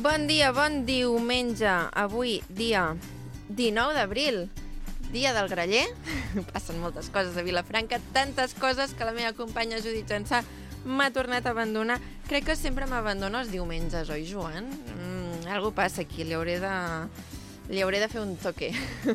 Bon dia, bon diumenge. Avui, dia 19 d'abril, dia del graller. Passen moltes coses a Vilafranca, tantes coses que la meva companya Judit Jansà m'ha tornat a abandonar. Crec que sempre m'abandona els diumenges, oi, Joan? Algú passa aquí, li hauré de fer un toque.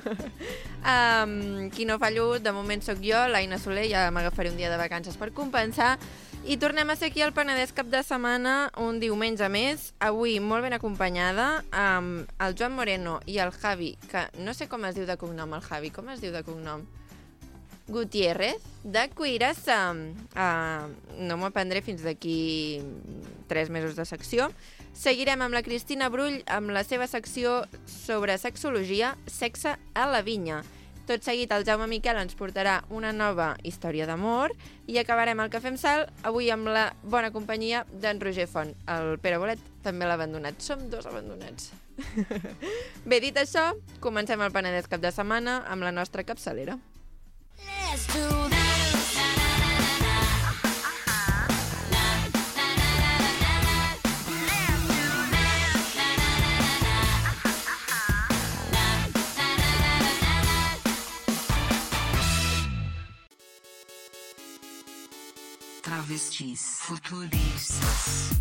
Qui no fallo, de moment sóc jo, l'Aina Soler, ja m'agafaré un dia de vacances per compensar. I tornem a ser aquí al Penedès cap de setmana, un diumenge més. Avui molt ben acompanyada amb el Joan Moreno i el Javi, que no sé com es diu de cognom el Javi. Com es diu de cognom? Gutiérrez, de Cuirassa. No m'ho aprendré fins d'aquí 3 mesos de secció. Seguirem amb la Cristina Brull amb la seva secció sobre sexologia, sexe a la vinya. Tot seguit, el Jaume Miquel ens portarà una nova història d'amor i acabarem el Cafè amb Sal, avui amb la bona companyia d'en Roger Font. El Pere Bolet també l'ha abandonat. Som 2 abandonats. Bé, dit això, comencem el Penedès cap de setmana amb la nostra capçalera. Let's do this. Travestis futuristas.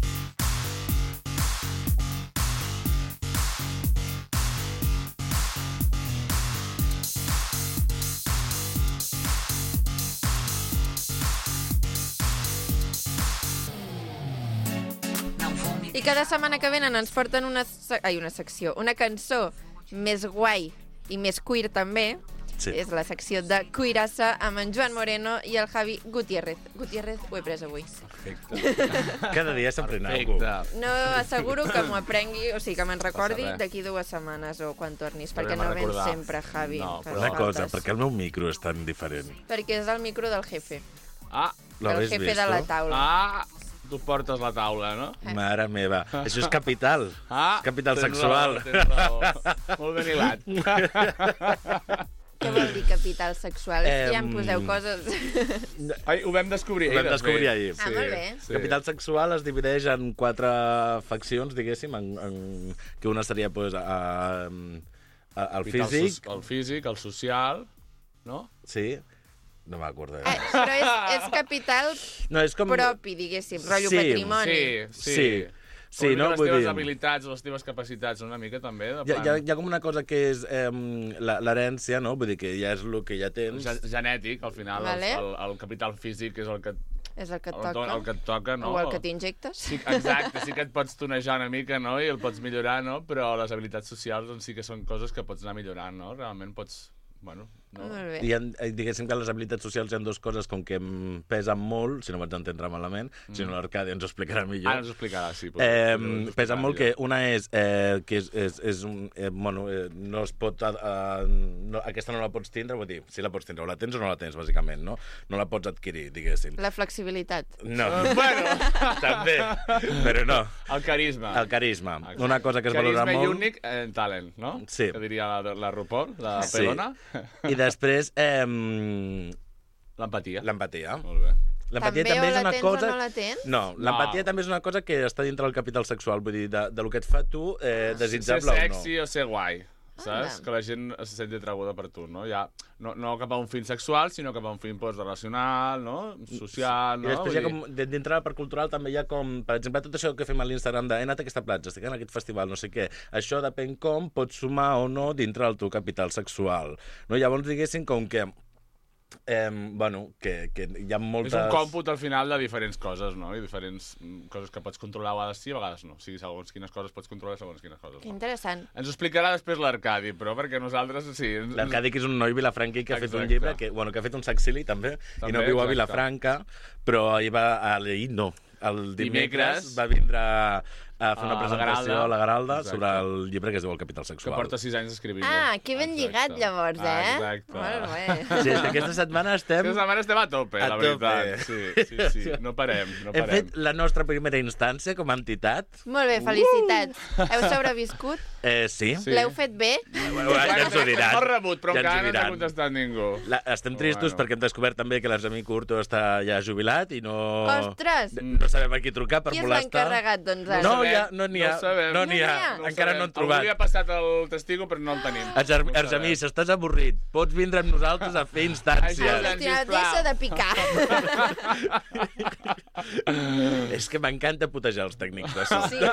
I cada setmana que venen ens porten una secció, una cançó més guai i més queer també. Sí. És la secció de Cuirassa amb en Joan Moreno i el Javi Gutiérrez. Gutiérrez ho he pres avui. Perfecte. Cada dia s'aprèn alguna cosa. No, asseguro que m'ho aprengui, o sigui, que me'n recordi d'aquí 2 setmanes o quan tornis, perquè no vens sempre, Javi. No, però una cosa, perquè el meu micro és tan diferent. Perquè és el micro del jefe. El jefe de la taula. Tu portes la taula, no? Mare meva, això és capital. Capital sexual. Tens raó. Molt ben hilat. Què vol dir capital sexual? Ja em poseu coses... Ho vam descobrir ahir. Ho vam descobrir ahir. Molt bé. Capital sexual es divideix en 4 faccions, diguéssim, que una seria el físic. El físic, el social, no? Sí. No m'acordo. Però és capital propi, diguéssim, rotllo patrimoni. Sí, no? Les teves habilitats, les teves capacitats, una mica també. Hi ha com una cosa que és l'herència, no? Vull dir que ja és el que ja tens. Genètic, al final, el capital físic és el que... És el que et toca. El que et toca, no? O el que t'injectes. Sí, exacte, sí que et pots tonejar una mica, no? I el pots millorar, no? Però les habilitats socials doncs, sí que són coses que pots anar millorant, no? Realment pots... Bueno, no. I diguéssim que les habilitats socials hi ha 2 coses com que em pesen molt, si no vaig entendre malament, si no l'Arcadi ens ho explicarà millor. Ens ho explicarà, sí. Pesen molt que una és que és bueno, no es pot... aquesta no la pots tindre, vull dir, si la pots tindre, o la tens o no la tens, bàsicament, no? No la pots adquirir, diguéssim. La flexibilitat. No. Bueno, també, però no. El carisma. El carisma. Una cosa que es valora molt... Carisma i únic talent, no? Sí. Que diria la RuPaul, la Pelona. I després... L'empatia. L'empatia. Molt bé. L'empatia també és una cosa... També o la tens? No, l'empatia també és una cosa que està dintre del capital sexual, vull dir, de lo que et fa tu desitjable o no. Ser sexy o ser guai, saps? Que la gent se senti atraguda per tu, no? Ja, no cap a un fin sexual, sinó cap a un fin relacional, no? Social, no? I després hi ha com, dintre de la part cultural també hi ha com, per exemple, tot això que fem a l'Instagram de he anat a aquesta platja, estic en aquest festival, no sé què, això depèn com pots sumar o no dintre del teu capital sexual. No? Llavors diguéssim com que bueno, que hi ha moltes... És un còmput al final de diferents coses, no? I diferents coses que pots controlar a vegades sí, a vegades no. O sigui, segons quines coses pots controlar, segons quines coses no. Que interessant. Ens ho explicarà després l'Arcadi, però perquè nosaltres sí... L'Arcadi, que és un noi vilafranqui que ha fet un llibre, que ha fet un sexili també, i no viu a Vilafranca, però ahir el dimecres va vindre a fer una presentació a la Garalda sobre el llibre que es diu El capital sexual. Que porta 6 anys escrivint-lo. Que ben lligat, llavors, Exacte. Molt bé. Sí, aquesta setmana estem a tope, la veritat. Sí. No parem. Hem fet la nostra primera instància com a entitat. Molt bé, felicitats. Heu sobreviscut? Sí. L'heu fet bé? Ja ens ho diran. Molt rebut, però encara no ens ha contestat ningú. Estem tristos perquè hem descobert també que l'Argemí Curto està ja jubilat i no... Ostres! No sabem a qui trucar per molestar. Qui és l'encarregat, doncs? No, n'hi ha. Encara no han trobat. Algú li ha passat el testigo, però no el tenim. Argemí, si estàs avorrit, pots vindre amb nosaltres a fer instàncies. Deixa de picar. És que m'encanta putejar els tècnics de so. Sí.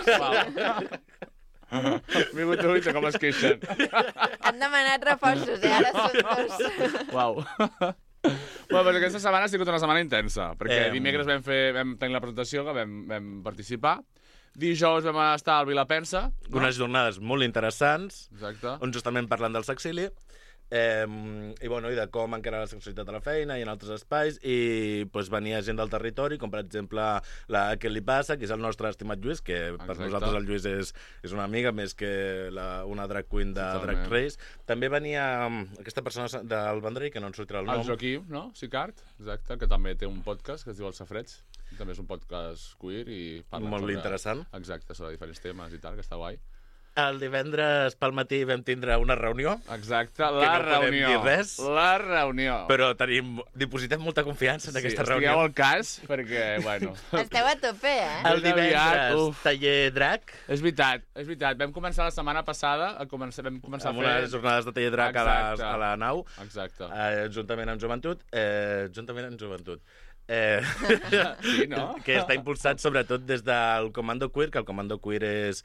Vingut tu i com es queixen. Han demanat reforços, ara són 2. Uau. Bueno, doncs aquesta setmana ha sigut una setmana intensa, perquè dimecres vam tenir la presentació, que vam participar. Dijous vam estar al Vilapensa. Unes jornades molt interessants, Exacte. on justament parlant del sexili, i de com encara la sexualitat a la feina i en altres espais, i venia gent del territori, com per exemple la Què li passa, que és el nostre estimat Lluís, que per nosaltres el Lluís és una amiga més que una drag queen de Drag Race. També venia aquesta persona del Vendrell, que no en sortirà el nom. El Joaquim, no? Sicart, exacte, que també té un podcast que es diu Els Safrets. També és un podcast queer i parla molt interessant. Exacte, sobre diferents temes i tal, que està guai. El divendres pel matí vam tindre una reunió. Exacte, la reunió. Dir res, la reunió. Però dipositem molta confiança en aquesta reunió. Estigueu al cas, perquè, bueno... Esteu a tope, El divendres, taller drag. És veritat. Vam començar la setmana passada, vam començar a fer... Amb unes jornades de taller drag a la nau. Exacte. Juntament amb joventut. Sí, no? Que està impulsat sobretot des del Comando Queer, que el Comando Queer és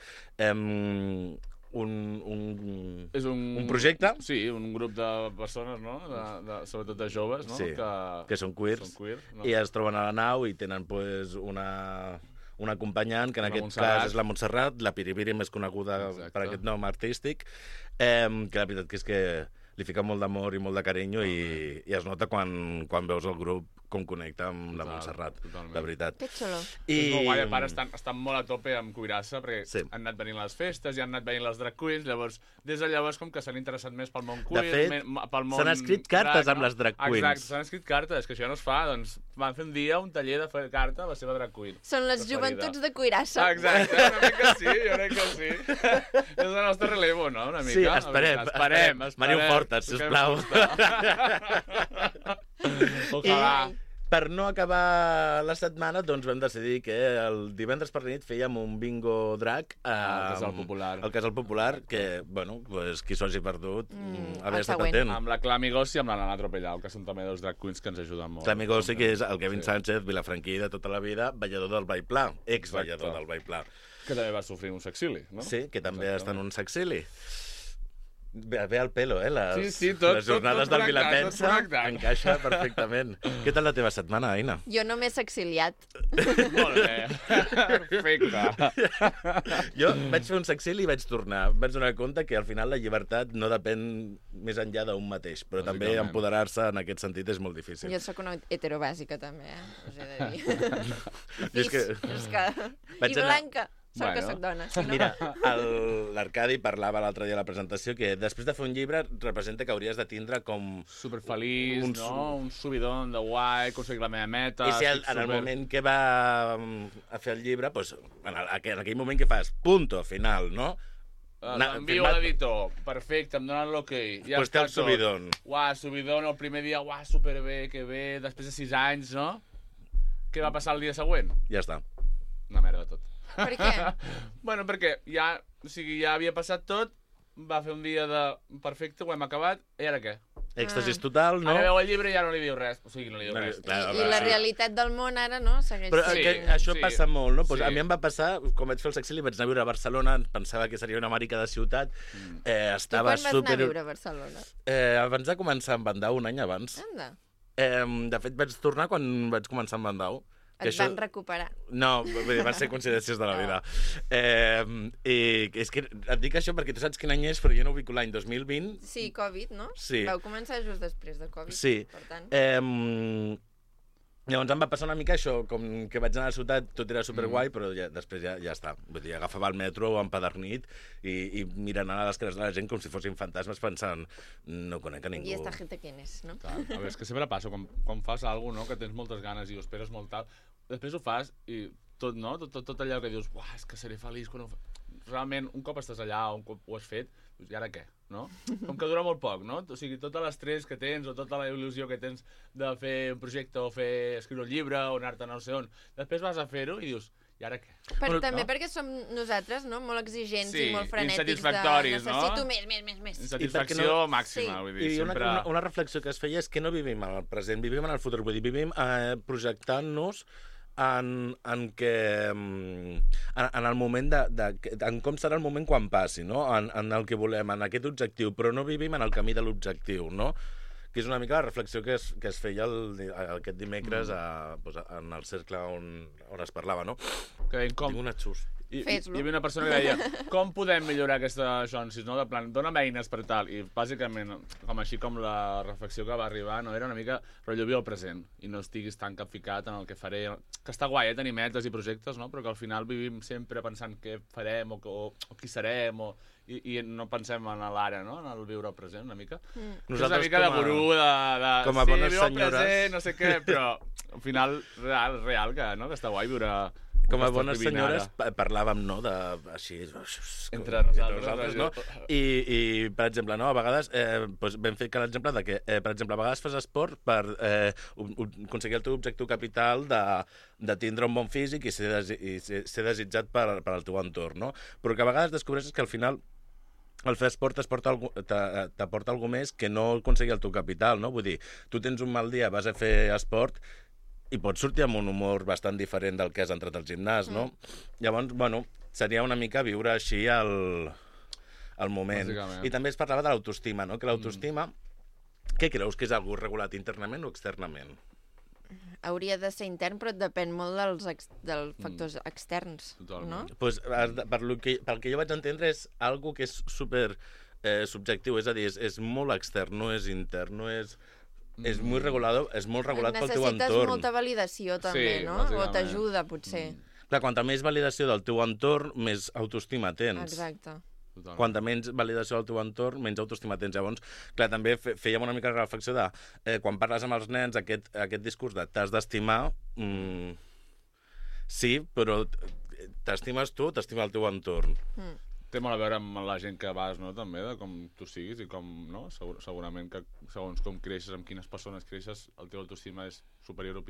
un projecte. Sí, un grup de persones, no? Sobretot de joves, no? Sí, que són queers, no? I es troben a la nau i tenen una acompanyant, que en aquest cas és la Montserrat, la Piripiri, més coneguda per aquest nom artístic, que la veritat que és que li fica molt d'amor i molt de carinyo i es nota quan veus el grup com connecta amb la Montserrat, de veritat. Que xulo. És molt guai, a part estan molt a tope amb Cuirassa, perquè han anat venint les festes i han anat venint les drag queens, llavors, des de llavors com que s'han interessat més pel món queer, pel món... s'han escrit cartes amb les drag queens. Exacte, s'han escrit cartes, que això no es fa, doncs van fer un dia un taller de fer carta a la seva drag queen. Són les joventuts de Cuirassa. Exacte, una mica sí, jo crec que sí. És el nostre relevo, no? Una mica. Sí, esperem. Manu Fortes, sisplau. Ojalà. Per no acabar la setmana, doncs vam decidir que el divendres per la nit fèiem un bingo drag al Casal Popular. Al Casal Popular, que, bueno, pues, qui s'ho hagi perdut, haver estat atent. Amb la Clamigossi i amb la Nana Tropellau, que són també dos drag queens que ens ajuden molt. Clamigossi, que és el Kevin Sánchez, vilafranquí de tota la vida, ballador del Ball Pla, ex-ballador del Ball Pla. Que també va sofrir un sexili, no? Sí, que també està en un sexili. Ve al pelo, les jornades del Vilapensa encaixa perfectament. Què tal la teva setmana, Aina? Jo no m'he exiliat. Molt bé. Perfecte. Jo vaig fer un sexili i vaig tornar. Vaig donar compte que al final la llibertat no depèn més enllà d'un mateix, però també empoderar-se en aquest sentit és molt difícil. Jo sóc una heterobàsica, també, us he de dir. És que... I blanca. Sort que soc dona. Si no... Mira, l'Arcadi parlava l'altre dia a la presentació que després de fer un llibre representa que hauries de tindre com... Superfeliç, un subidon de guai, aconseguir la meva meta... I si en el moment que va a fer el llibre, doncs, en aquell moment que fas, punto, final, no? L'envio a l'editor, perfecte, em donen l'ok. Doncs té el subidon. Uah, subidon, el primer dia, uah, superbé, que bé, després de 6 anys, no? Què va passar el dia següent? Ja està. Una merda tot. Per què? Bueno, perquè ja havia passat tot, va fer un dia de perfecte, ho hem acabat, i ara què? Èxtasis total, no? Ara veu el llibre i ja no li diu res. O sigui, no li diu res. I la realitat del món ara, no? Segueix però això passa molt, no? Pues a mi em va passar, quan vaig fer el sexili, vaig anar a viure a Barcelona, pensava que seria una marica de ciutat. Estava tu quan vas anar a viure a Barcelona? Abans de començar amb Bandau, un any abans. Anda. De fet, vaig tornar quan vaig començar amb Bandau. Et van recuperar. No, van ser coincidències de la vida. I és que et dic això perquè tu saps quin any és, però jo no ubico l'any 2020. Sí, Covid, no? Sí. Vau començar just després de Covid. Sí. Per tant... Llavors em va passar una mica això, com que vaig anar a la ciutat, tot era superguai, però després ja està. Vull dir, agafava el metro empadernit i mirant a les cares de la gent com si fossin fantasmes pensant, no conec a ningú. I esta gente quién és, no? A veure, és que sempre passa, quan fas alguna cosa, no?, que tens moltes ganes i ho esperes molt tal, després ho fas i tot, no? Tot allò que dius, uah, és que seré feliç quan ho faig. Realment, un cop estàs allà, un cop ho has fet, i ara què, no? Com que dura molt poc, no? O sigui, tot l'estrès que tens o tota la il·lusió que tens de fer un projecte o escriure un llibre o anar-te no sé on, després vas a fer-ho i dius, I ara què? També perquè som nosaltres, no?, molt exigents Sí, i molt frenètics de insatisfactoris, no? necessito més. Insatisfacció màxima, Sí. vull dir, I sempre... una reflexió que es feia és que no vivim en el present, vivim en el futur. Vull dir, vivim projectant-nos en que... en el moment en com serà el moment quan passi, no? En el que volem, en aquest objectiu, però no vivim en el camí de l'objectiu, no? Que és una mica la reflexió que es feia aquest dimecres en el cercle on es parlava, no? Que deien com... Tinc un atxús. Hi Fes-lo. havia una persona que deia com podem millorar aquesta Jonsis, no? De plan, dona'm eines per tal. I bàsicament, com la reflexió que va arribar, no? Era una mica rotllo viu el present i no estiguis tan capficat en el que faré. Que està guai, tenir metes i projectes, no? Però que al final vivim sempre pensant què farem o qui serem i no pensem en l'ara, no? En el viure el present, una mica. És una mica de gurú, com a bones viu el senyores. present, no sé què, però al final real que està guai viure... Com a bones senyores parlàvem, no?, de... Així... Entre nosaltres, no? I, per exemple, no?, a vegades vam fer l'exemple de que, per exemple, a vegades fas esport per aconseguir el teu objectiu capital de tindre un bon físic i ser desitjat per al teu entorn, no? Però que a vegades descobreixes que al final el fer esport t'aporta alguna més que no aconseguir el teu capital, no? Vull dir, tu tens un mal dia, vas a fer esport i pots sortir amb un humor bastant diferent del que has entrat al gimnàs, no? Llavors, bueno, seria una mica viure així el moment. Bàsicament. I també es parlava de l'autoestima, no? Que l'autoestima, què creus, que és algú regulat internament o externament? Hauria de ser intern, però depèn molt dels factors externs, Totalment. no? Pues, pel que jo vaig entendre, és algo que és super subjectiu, és a dir, és molt extern, no és intern, no és... És molt regulat pel teu entorn. Necessites molta validació, també, Sí, no? bàsicament. O t'ajuda, potser. Clar, quanta més validació del teu entorn, més autoestima tens. Exacte. Totalment. Quanta menys validació del teu entorn, menys autoestima tens. Llavors, clar, també fèiem una mica de reflexió de quan parles amb els nens, aquest discurs de t'has d'estimar, sí, però t'estimes tu, t'estima el teu entorn. Té molt a veure amb la gent que vas, no?, també, de com tu siguis i com, no? Segurament que segons com creixes, amb quines persones creixes, el teu autoestima és superior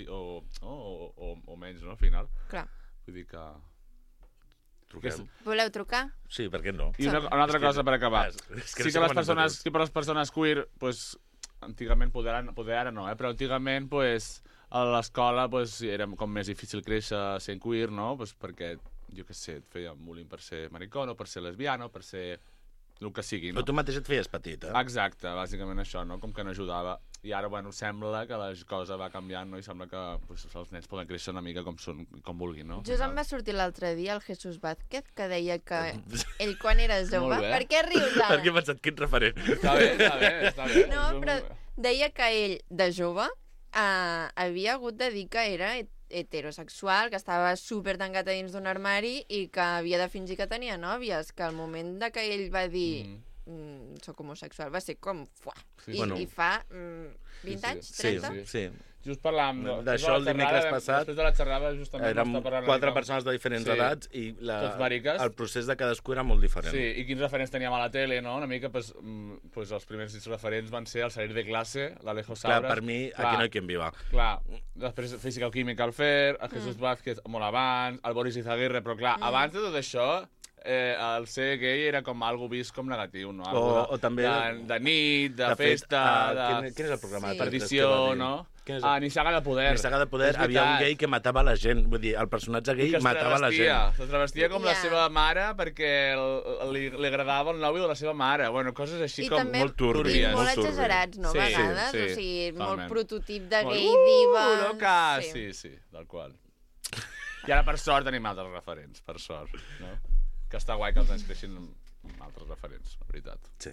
o menys, no?, al final. Clar. Vull dir que... Truquem. Voleu trucar? Sí, per què no? I una altra cosa per acabar. És Sí que les persones queer, pues, antigament, poder ara no, però antigament, pues, a l'escola, pues, era com més difícil créixer sent queer, no?, pues, perquè jo què sé, et feia bullying per ser maricón o per ser lesbiana o per ser el que sigui, no? Però tu mateix et feies petit, Exacte, bàsicament això, no? Com que no ajudava. I ara, bueno, sembla que la cosa va canviant, no? I sembla que pues, els nens poden créixer una mica com vulguin, no? Just em va sortir l'altre dia el Jesús Vázquez, que deia que ell quan era jove... Molt bé. Per què rius ara? Perquè he pensat, quin referent. Està bé. No, però deia que ell, de jove, havia hagut de dir que era heterosexual, que estava super tancat a dins d'un armari i que havia de fingir que tenia nòvies, que al moment de que ell va dir soc homosexual, va ser com fuà. Sí. I fa 20 anys, 30? Sí. Just parlant D'això el dimecres passat després de la xerrada justament érem 4 persones de diferents edats i tots mariques. el procés de cadascú era molt diferent. Sí, i quins referents teníem a la tele, no? Una mica, pues, els primers referents van ser el Salir de Classe, l'Alejo Sabras... Clar, per mi, aquí no hi quien viva. Clar, després Physical Chemical Fair, el Jesús Vázquez molt abans, el Boris Izaguirre, però clar, abans de tot això, el ser gay era com algo vist com negatiu, no? O també... De nit, de festa, Quin és el programa? Sí. perdició, no? Nissaga de Poder. Nissaga de Poder, havia un gay que matava la gent. Vull dir, el personatge gay matava la gent. Se travestia com la seva mare perquè li agradava el nòvio de la seva mare. Bueno, coses així com molt túrbies. I molt exagerats, no? A vegades, sí, o sigui, molt totalment. prototip de gay diva. Loca! Sí, tal qual. I ara, per sort, tenim altres referents, per sort. No? Que està guai que els nens creixin amb altres referents, la veritat. Sí.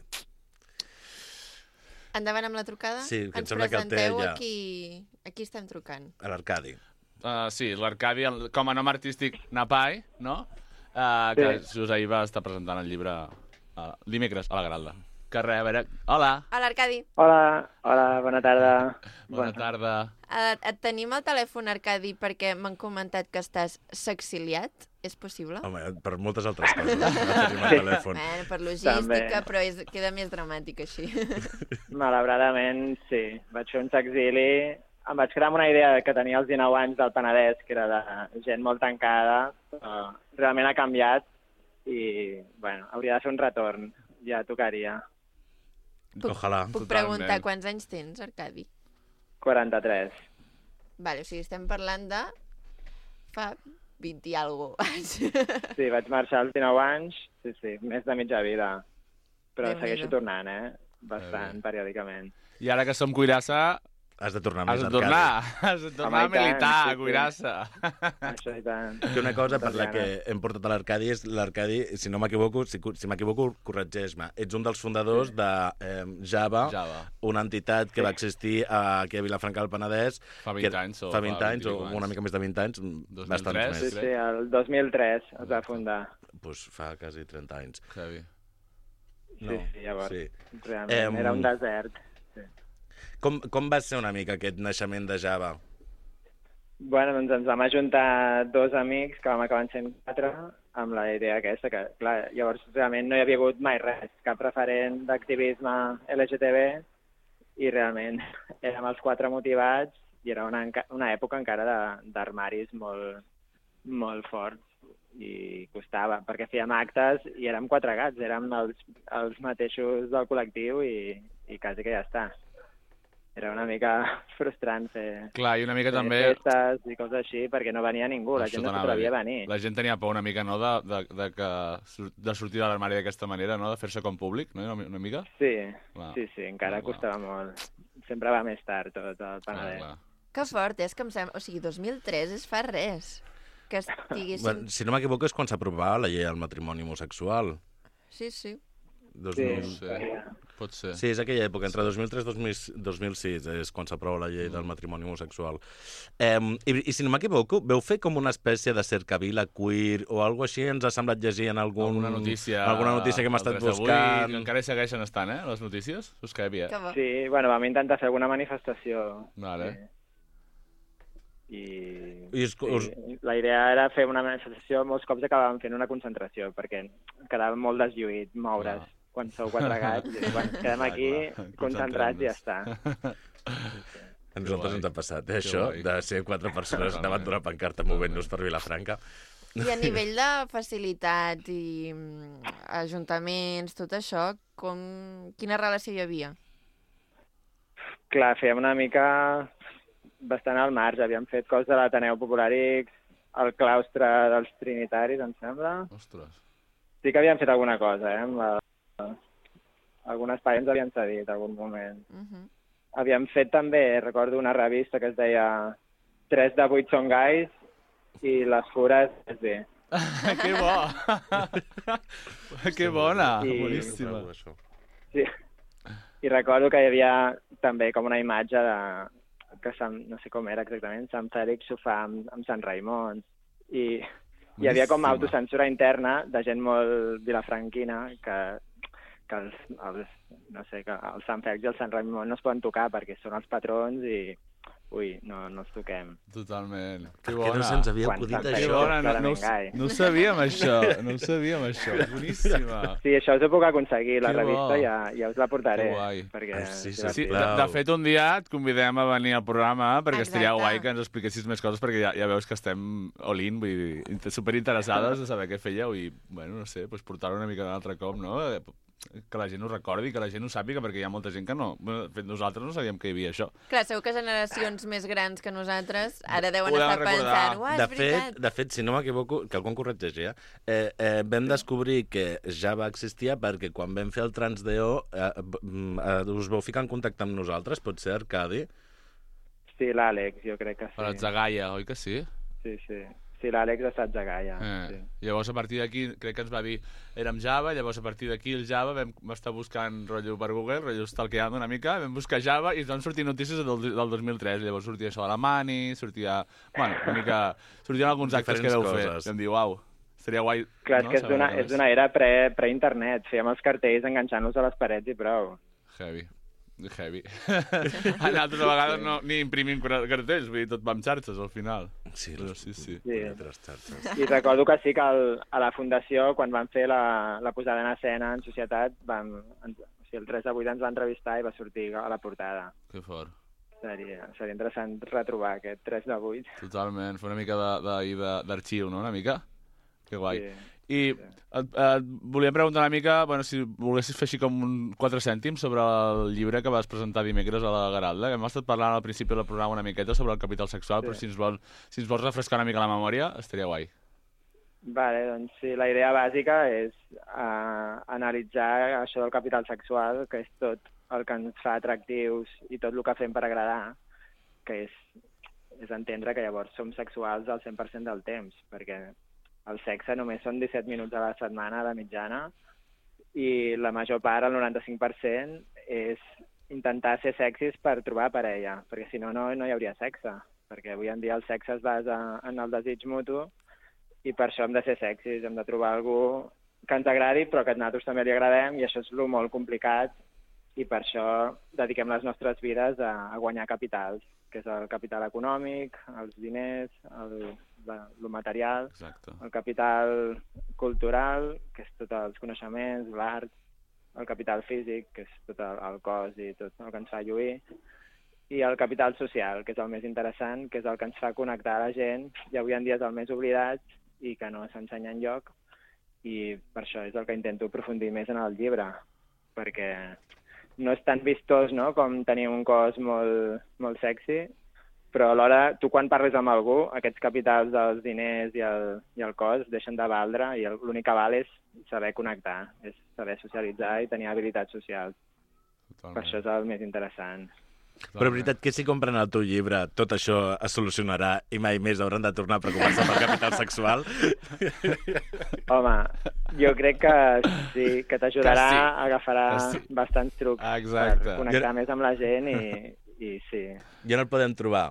Endavant amb la trucada? Sí, que em ens sembla que el té presenteu ja. Aquí estem trucant. A l'Arcadi. Sí, l'Arcadi, com a nom artístic Napai, no? Que just ahir va estar presentant el llibre dimecres a la Gralda. Que res, a veure... Hola! A l'Arcadi. Hola, bona tarda. Bona tarda. Et tenim al telèfon, Arcadi, perquè m'han comentat que estàs sexiliat. És possible? Home, per moltes altres coses. No tenim el telèfon. Bueno, per logística, També. però queda més dramàtic així. Malauradament, sí. Vaig fer un exili em vaig quedar amb una idea que tenia als 19 anys del Penedès, que era de gent molt tancada, però realment ha canviat i, bueno, hauria de fer un retorn, ja tocaria. Ojalà. Puc preguntar quants anys tens, Arcadi? 43. Vale, o sigui, estem parlant de fa 20 i algo anys. Sí, vaig marxar als 19 anys, sí, més de mitja vida. Però Déu-n'hi-do. segueixo tornant, bastant, periòdicament. I ara que som Cuirassa, Has de tornar has més, de tornar. Arcadi. Has de tornar Home, a i tant, militar, sí, a sí. Cuirassa. Això i tant. Que una cosa per la Moltes que ganes. hem portat a l'Arcadi és l'Arcadi, si no m'equivoco, si m'equivoco, corregeix-me. Ets un dels fundadors de Java, Java. una entitat que va existir aquí a Vilafranca del Penedès. Fa 20 anys o Fa 20 fa anys, 20 o anys. una mica més de 20 anys, 2003, bastants Sí, més. sí, el 2003 es va fundar. Pues fa quasi 30 anys. Heavy. Sí, llavors. Sí. Realment era un desert. Sí. Com va ser una mica aquest naixement de Java? Bueno, doncs ens vam ajuntar 2 amics, que vam acabar sent 4, amb la idea aquesta, que clar, llavors realment no hi havia hagut mai res, cap referent d'activisme LGTB, i realment érem els 4 motivats, i era una època encara d'armaris molt, molt forts, i costava, perquè fèiem actes i érem 4 gats, érem els mateixos del col·lectiu i quasi que ja està. Era una mica frustrant fer Clar, i una mica també... festes i coses així, perquè no venia ningú, la Això gent no t'anava a dir. s'atrevia a venir. La gent tenia por una mica, no?, de sortir de l'armari d'aquesta manera, no?, de fer-se com públic, no?, una mica. Sí, Clar. sí, encara Clar. costava molt. Sempre va més tard tot el Penedès. Clar. Que fort, és que em sembla... O sigui, 2003 és fa res. Que estiguéssim... Bueno, si no m'equivoco és quan s'aprovava la llei del matrimoni homosexual. Sí, sí. 2000... No sé. Pot ser. Sí, és aquella època, entre 2003 i 2006 és quan s'aprova la llei del matrimoni homosexual. I si no m'equivoco, veu fer com una espècie de cercavila queer o alguna així? Ens ha semblat llegir en alguna notícia que hem estat buscant. Que encara hi segueixen estant, les notícies? Us que hi havia. Que bo. Sí, bueno, vam intentar fer alguna manifestació. Vale. I us... la idea era fer una manifestació, molts cops acabàvem fent una concentració, perquè quedava molt deslluït moure's quan sou 4 gats. I, bueno, quedem aquí concentrats i ja està. A nosaltres ens ha passat, això, guai. de ser 4 persones davant d'una pancarta movent-nos per Vilafranca. I a nivell de facilitat i ajuntaments, tot això, quina relació hi havia? Clar, fèiem una mica bastant al marge. Havíem fet coses de l'Ateneu Popular X, el claustre dels Trinitaris, em sembla. Ostres. Sí que havíem fet alguna cosa, algun espai ens havien cedit algun moment. Havíem fet també, recordo, una revista que es deia 3 de 8 són gais i les fures és bé. Que bo! Que bona! I- Boníssima. Sí. I recordo que hi havia també com una imatge que no sé com era exactament, Sant Fèlix ho fa amb Sant Raimon. I hi havia com Boníssima. autocensura interna de gent molt vilafranquina que no sé, que el Sant Fèlix i el Sant Raimon no es poden tocar perquè són els patrons i no els toquem. Totalment. Que Que no bona. se'ns havia Quan acudit Sant Que Fèlix això. bona, és clarament gai. no ho sabíem això, és boníssima. Sí, això us ho puc aconseguir, la Que bo. revista ja us la portaré. Que guai. Perquè Sí, és Sí, divertit. de fet, un dia et convidem a venir al programa perquè estaria Exacte. guai que ens expliquessis més coses perquè ja veus que estem all-in, vull dir, superinteressades de saber què fèieu i, bueno, no sé, doncs portar-ho una mica d'un altre cop, no? Que la gent ho recordi, que la gent ho sàpiga, perquè hi ha molta gent que no... Bueno, de fet, nosaltres no sabíem que hi havia això. Clar, segur que generacions més grans que nosaltres ara deuen Ho deuen estar recordar. pensant, uah, és veritat. De fet, si no m'equivoco, que algú em corregeixi, vam descobrir que Java existia perquè quan vam fer el Transdeo us vau ficar en contacte amb nosaltres, pot ser, Arcadi? Sí, l'Àlex, jo crec que sí. Per Gaia, oi que sí? Sí. Sí, l'Àlex ha estat de Gaia. Sí. Llavors, a partir d'aquí, crec que ens va dir érem Java, llavors a partir d'aquí el Java vam estar buscant rotllo per Google, rotllo stalkeant una mica, vam buscar Java i ens van sortir notícies del 2003. Llavors sortia això de la Mani, sortia... Bueno, una mica... Sortien alguns actes que Diferents vau fer. coses. I em diu, uau, seria guai... Clar, no? és que Saber una és d'una era pre-internet. Fèiem els cartells enganxant-los a les parets i prou. Heavy. Altres vegades no, ni imprimim cartells, vull dir, tot va amb xarxes al final. Sí, Però les sí. Sí. punyeters xarxes. I recordo que sí que a la Fundació, quan van fer la posada en escena en societat, el 3 de 8 ens va entrevistar i va sortir a la portada. Que fort. seria interessant retrobar aquest 3 de 8. Totalment, fer una mica d'arxiu, no? Una mica? Que guai. Sí. I et volia preguntar una mica, bueno, si volguessis fer així com 4 cèntims sobre el llibre que vas presentar dimecres a la Garalda, que hem estat parlant al principi del programa una miqueta sobre el capital sexual, però si ens vols refrescar una mica la memòria, estaria guai. Vale, doncs sí, la idea bàsica és analitzar això del capital sexual, que és tot el que ens fa atractius i tot el que fem per agradar, que és entendre que llavors som sexuals al 100% del temps, perquè el sexe només són 17 minuts a la setmana de mitjana i la major part, el 95%, és intentar ser sexis per trobar parella, perquè si no, no hi hauria sexe, perquè avui en dia el sexe es basa en el desig mutu i per això hem de ser sexis, hem de trobar algú que ens agradi però que a nosaltres també li agradem i això és lo molt complicat i per això dediquem les nostres vides a guanyar capitals, que és el capital econòmic, els diners, el material, Exacte. el capital cultural, que és tots els coneixements, l'art, el capital físic, que és tot el cos i tot el que ens fa lluir, i el capital social, que és el més interessant, que és el que ens fa connectar a la gent, i avui en dia és el més oblidat i que no s'ensenya enlloc, i per això és el que intento aprofundir més en el llibre, perquè no és tan vistós, no?, com tenir un cos molt, molt sexy, però alhora tu quan parles amb algú, aquests capitals dels diners i el cos deixen de valdre i l'únic que val és saber connectar, és saber socialitzar i tenir habilitats socials. Totalment. Per això és el més interessant. Però, veritat, que si compren el teu llibre tot això es solucionarà i mai més hauran de tornar a preocupar-se pel capital sexual? Home, jo crec que sí, que t'ajudarà, Que sí. agafarà Sí. bastants trucs Exacte. per connectar més amb la gent i sí. I on el podem trobar?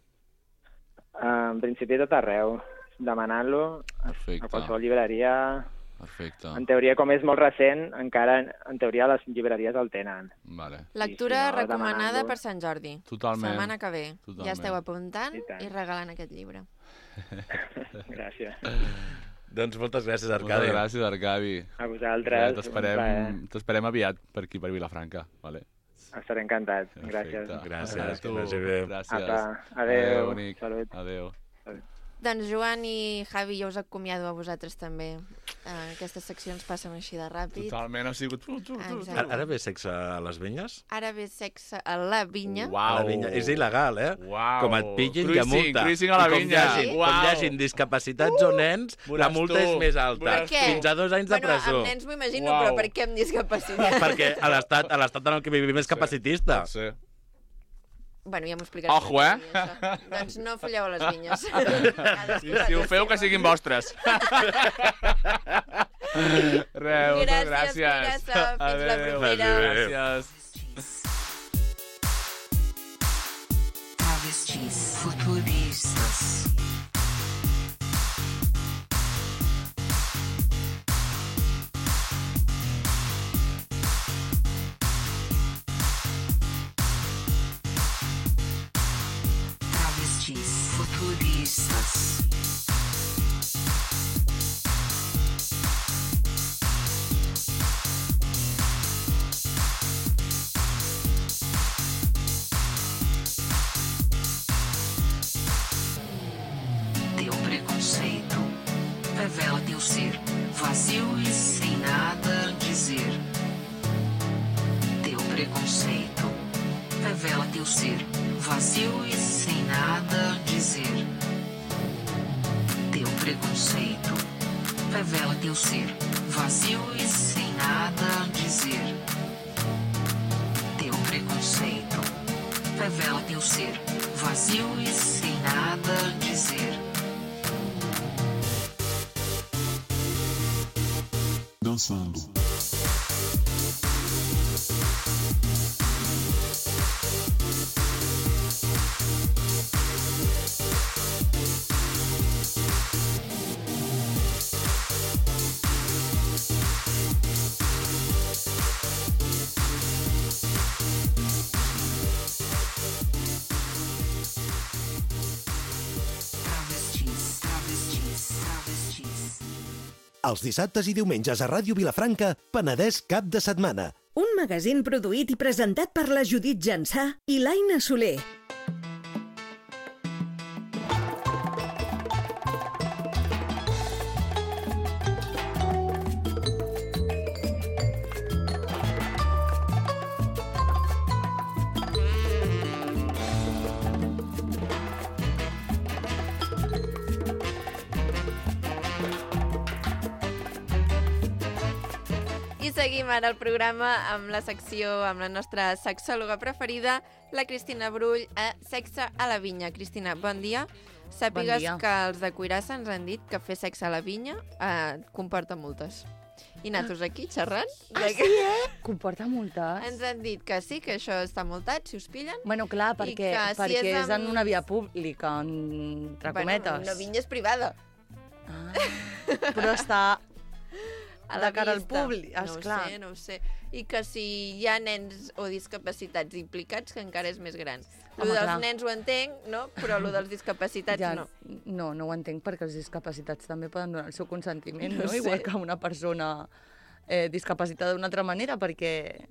En principi tot arreu, demanant-lo Perfecte. a qualsevol llibreria. Perfecte. En teoria, com és molt recent, encara en teoria les llibreries el tenen. Vale. Lectura Sí, sí, no, recomanada demanant-lo. per Sant Jordi. Totalment. Setmana que ve. Totalment. Ja esteu apuntant I tant. i regalant aquest llibre. Gràcies. Doncs moltes gràcies, Moltes Arcadi. gràcies, Arcadi. A vosaltres. T'esperem aviat per aquí, per Vilafranca. Vale? Estaré encantat. Gràcies. Perfecte. Gràcies, A tu. que vagi bé. Gràcies. Apa, adéu. bonic. Salut. Adéu. Doncs Joan i Javi, jo us acomiado a vosaltres també. Aquestes seccions passen així de ràpid. Totalment, ha sigut... Exacte. Ara ve sexe a les vinyes? Ara ve sexe a la vinya. Uau. A la vinya. És il·legal, eh? Uau. Com et pillin, hi ha multa. Cruising a la I com vinya. Com hi Uau. hagin discapacitats o nens, la Veuràs multa tu. és més alta. Veuràs Què? Fins a 2 anys de Bueno, presó. amb nens m'ho imagino, Uau. però per què amb discapacitat? Perquè a l'estat en el que vivim és capacitista. Sí. Bueno, ja m'ho explicaràs. Ojo, eh? Això. Doncs no folleu a les vinyes. Si ho feu, que siguin vostres. Res, moltes gràcies. Cuirassa. Fins la Adéu. propera. Gràcies. Travestis futuristas. Travestis futuristas. Teu preconceito revela teu ser vazio e sem nada dizer. Teu preconceito revela teu ser vazio e sem nada dizer. Teu preconceito revela teu ser vazio e sem nada dizer. Teu preconceito revela teu ser vazio e sem nada dizer. Dançando. Travestis, travestis, travestis. Els dissabtes i diumenges a Ràdio Vilafranca, Penedès cap de setmana. un magazín produït i presentat per la Judit Jansà i l'Aina Soler. I seguim ara el programa amb la secció, amb la nostra sexòloga preferida, la Cristina Brull, a Sexe a la Vinya. Cristina, bon dia. Sàpigues que els de Cuirassa ens han dit que fer sexe a la vinya comporta multes. I nosaltres aquí xerrant. Comporta multes. Ens han dit que sí, que això està multat, si us pillen. Bueno, clar, perquè és en una via pública, entre cometes. Bueno, una vinya és privada. Però està A la de cara al vista. públic, esclar. No ho sé. I que si hi ha nens o discapacitats implicats, que encara és més gran. Lo Home, dels clar. nens ho entenc, no? Però lo dels discapacitats no. No ho entenc, perquè els discapacitats també poden donar el seu consentiment, No no? sé. Igual que una persona discapacitada d'una altra manera, perquè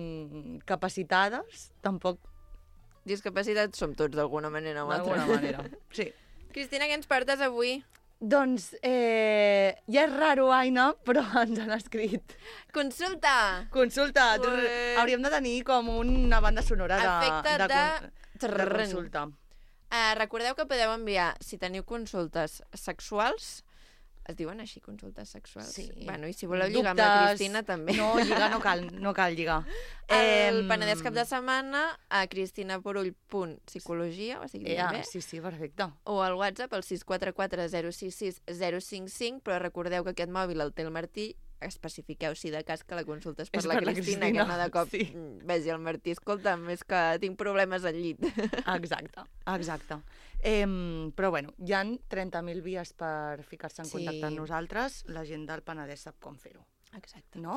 capacitades tampoc Discapacitats som tots d'alguna manera o altra. d'alguna manera. Sí. Cristina, què ens portes avui? Doncs ja és raro, Aina, però ens han escrit. Consulta! Consulta! Ué. Hauríem de tenir com una banda sonora Efecte de consulta. Recordeu que podeu enviar, si teniu consultes sexuals, es diuen així, consultes sexuals? Sí. Bueno, i si voleu lligar amb la Cristina, també. No, lligar no cal lligar. El Penedès cap de setmana a cristinaporull.psicologia, o sigui, bé. Sí, perfecte. O al WhatsApp, al 644 066 055, però recordeu que aquest mòbil el té el Martí, especifiqueu si de cas que la consulta és per la Cristina, que no de cop vegi el Martí, escolta'm, és que tinc problemes al llit. Exacte. Però bueno, hi ha 30.000 vies per ficar-se en contacte amb nosaltres. La gent del Penedès sap com fer-ho. Exacte. No?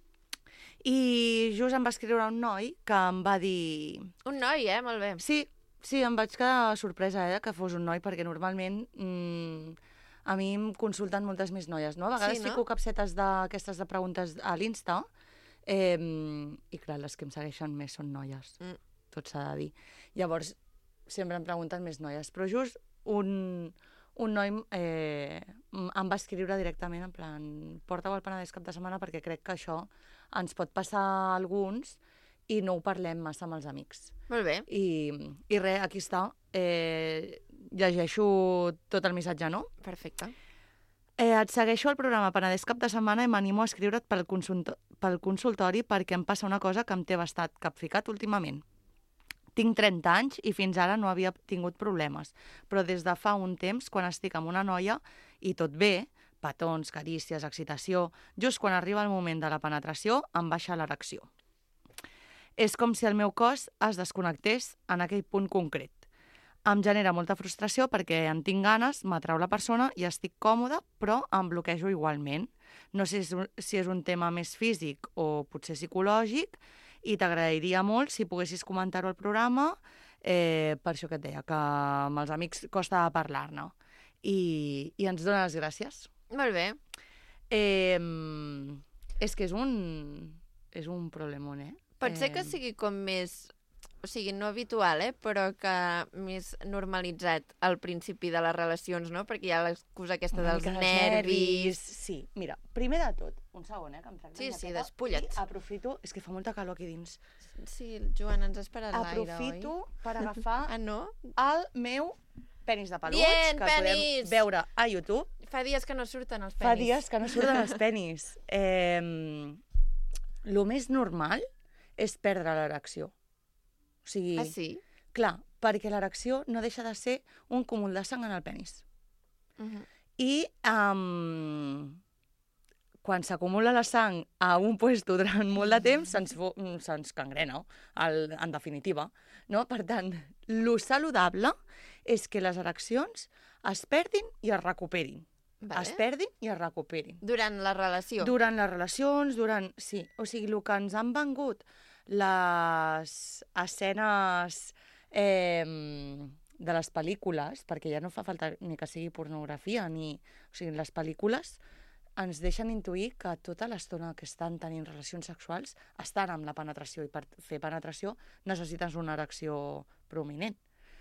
I just em va escriure un noi que em va dir... Un noi, molt bé. Sí, em vaig quedar sorpresa que fos un noi, perquè normalment a mi em consulten moltes més noies, no? A vegades fico capsetes d'aquestes de preguntes a l'Insta i clar, les que em segueixen més són noies, tot s'ha de dir. Llavors, sempre em pregunten més noies, però just un noi em va escriure directament en plan, porta-ho al Penedès cap de setmana perquè crec que això ens pot passar a alguns i no ho parlem massa amb els amics. Molt bé. I res, aquí està. Llegeixo tot el missatge, no? Perfecte. Et segueixo al programa Penedès cap de setmana i m'animo a escriure't pel consultori perquè em passa una cosa que em té bastat capficat últimament. Tinc 30 anys i fins ara no havia tingut problemes, però des de fa un temps, quan estic amb una noia i tot bé, petons, carícies, excitació, just quan arriba el moment de la penetració, em baixa l'erecció. És com si el meu cos es desconnectés en aquell punt concret. Em genera molta frustració perquè en tinc ganes, m'atrau la persona i estic còmoda, però em bloquejo igualment. No sé si és un tema més físic o potser psicològic, i t'agrairia molt si poguessis comentar-ho al programa, per això que et deia, que amb els amics costa parlar-ne. I ens dona les gràcies. Molt bé. És que és un problemón, Pot ser que sigui com més... O sigui, no habitual, però que més normalitzat al principi de les relacions, no? Perquè hi ha l'excusa aquesta dels nervis. Sí, mira, primer de tot, un segon, que em tracten Sí, jaqueta, despulla't. I aprofito, és que fa molta calor aquí dins. Sí, Joan, ens ha esperat l'aire, oi? Aprofito per agafar no? el meu penis de peluts, Bien, que podem veure a YouTube. Fa dies que no surten els penis. Fa dies que no surten els penis. Lo més normal és perdre l'erecció. O sigui, sí? Clar, perquè l'erecció no deixa de ser un cúmul de sang en el penis. I quan s'acumula la sang a un puesto durant molt de temps, se'ns cangrena, en definitiva. No? Per tant, lo saludable és que les ereccions es perdin i es recuperin. Vale. Es perdin i es recuperin. Durant la relació? Durant les relacions, sí. O sigui, el que ens han vengut les escenes de les pel·lícules, perquè ja no fa falta ni que sigui pornografia, o sigui, les pel·lícules ens deixen intuir que tota l'estona que estan tenint relacions sexuals estan amb la penetració i per fer penetració necessites una erecció prominent.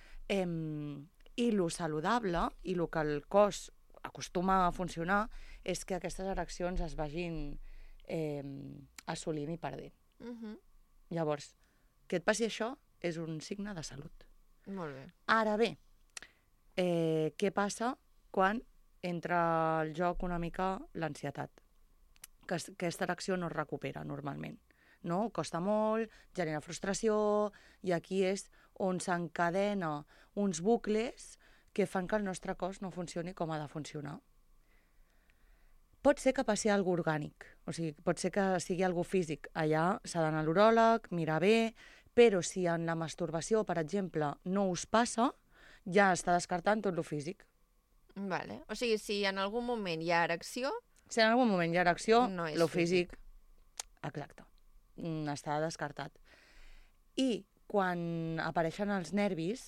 I lo saludable i lo que el cos acostuma a funcionar és que aquestes ereccions es vagin assolint i perdent. Llavors, que et passi això és un signe de salut. Molt bé. Ara bé, què passa quan entra al joc una mica l'ansietat? Que aquesta erecció no es recupera normalment. No? Costa molt, genera frustració, i aquí és on s'encadena uns bucles que fan que el nostre cos no funcioni com ha de funcionar. Pot ser que passi alguna orgànic, o sigui, pot ser que sigui alguna físic. Allà s'ha d'anar a l'uròleg, mirar bé, però si en la masturbació, per exemple, no us passa, ja està descartant tot lo físic. Vale. O sigui, si en algun moment hi ha erecció... Si en algun moment hi ha erecció, no és lo físic... Exacte. Està descartat. I quan apareixen els nervis,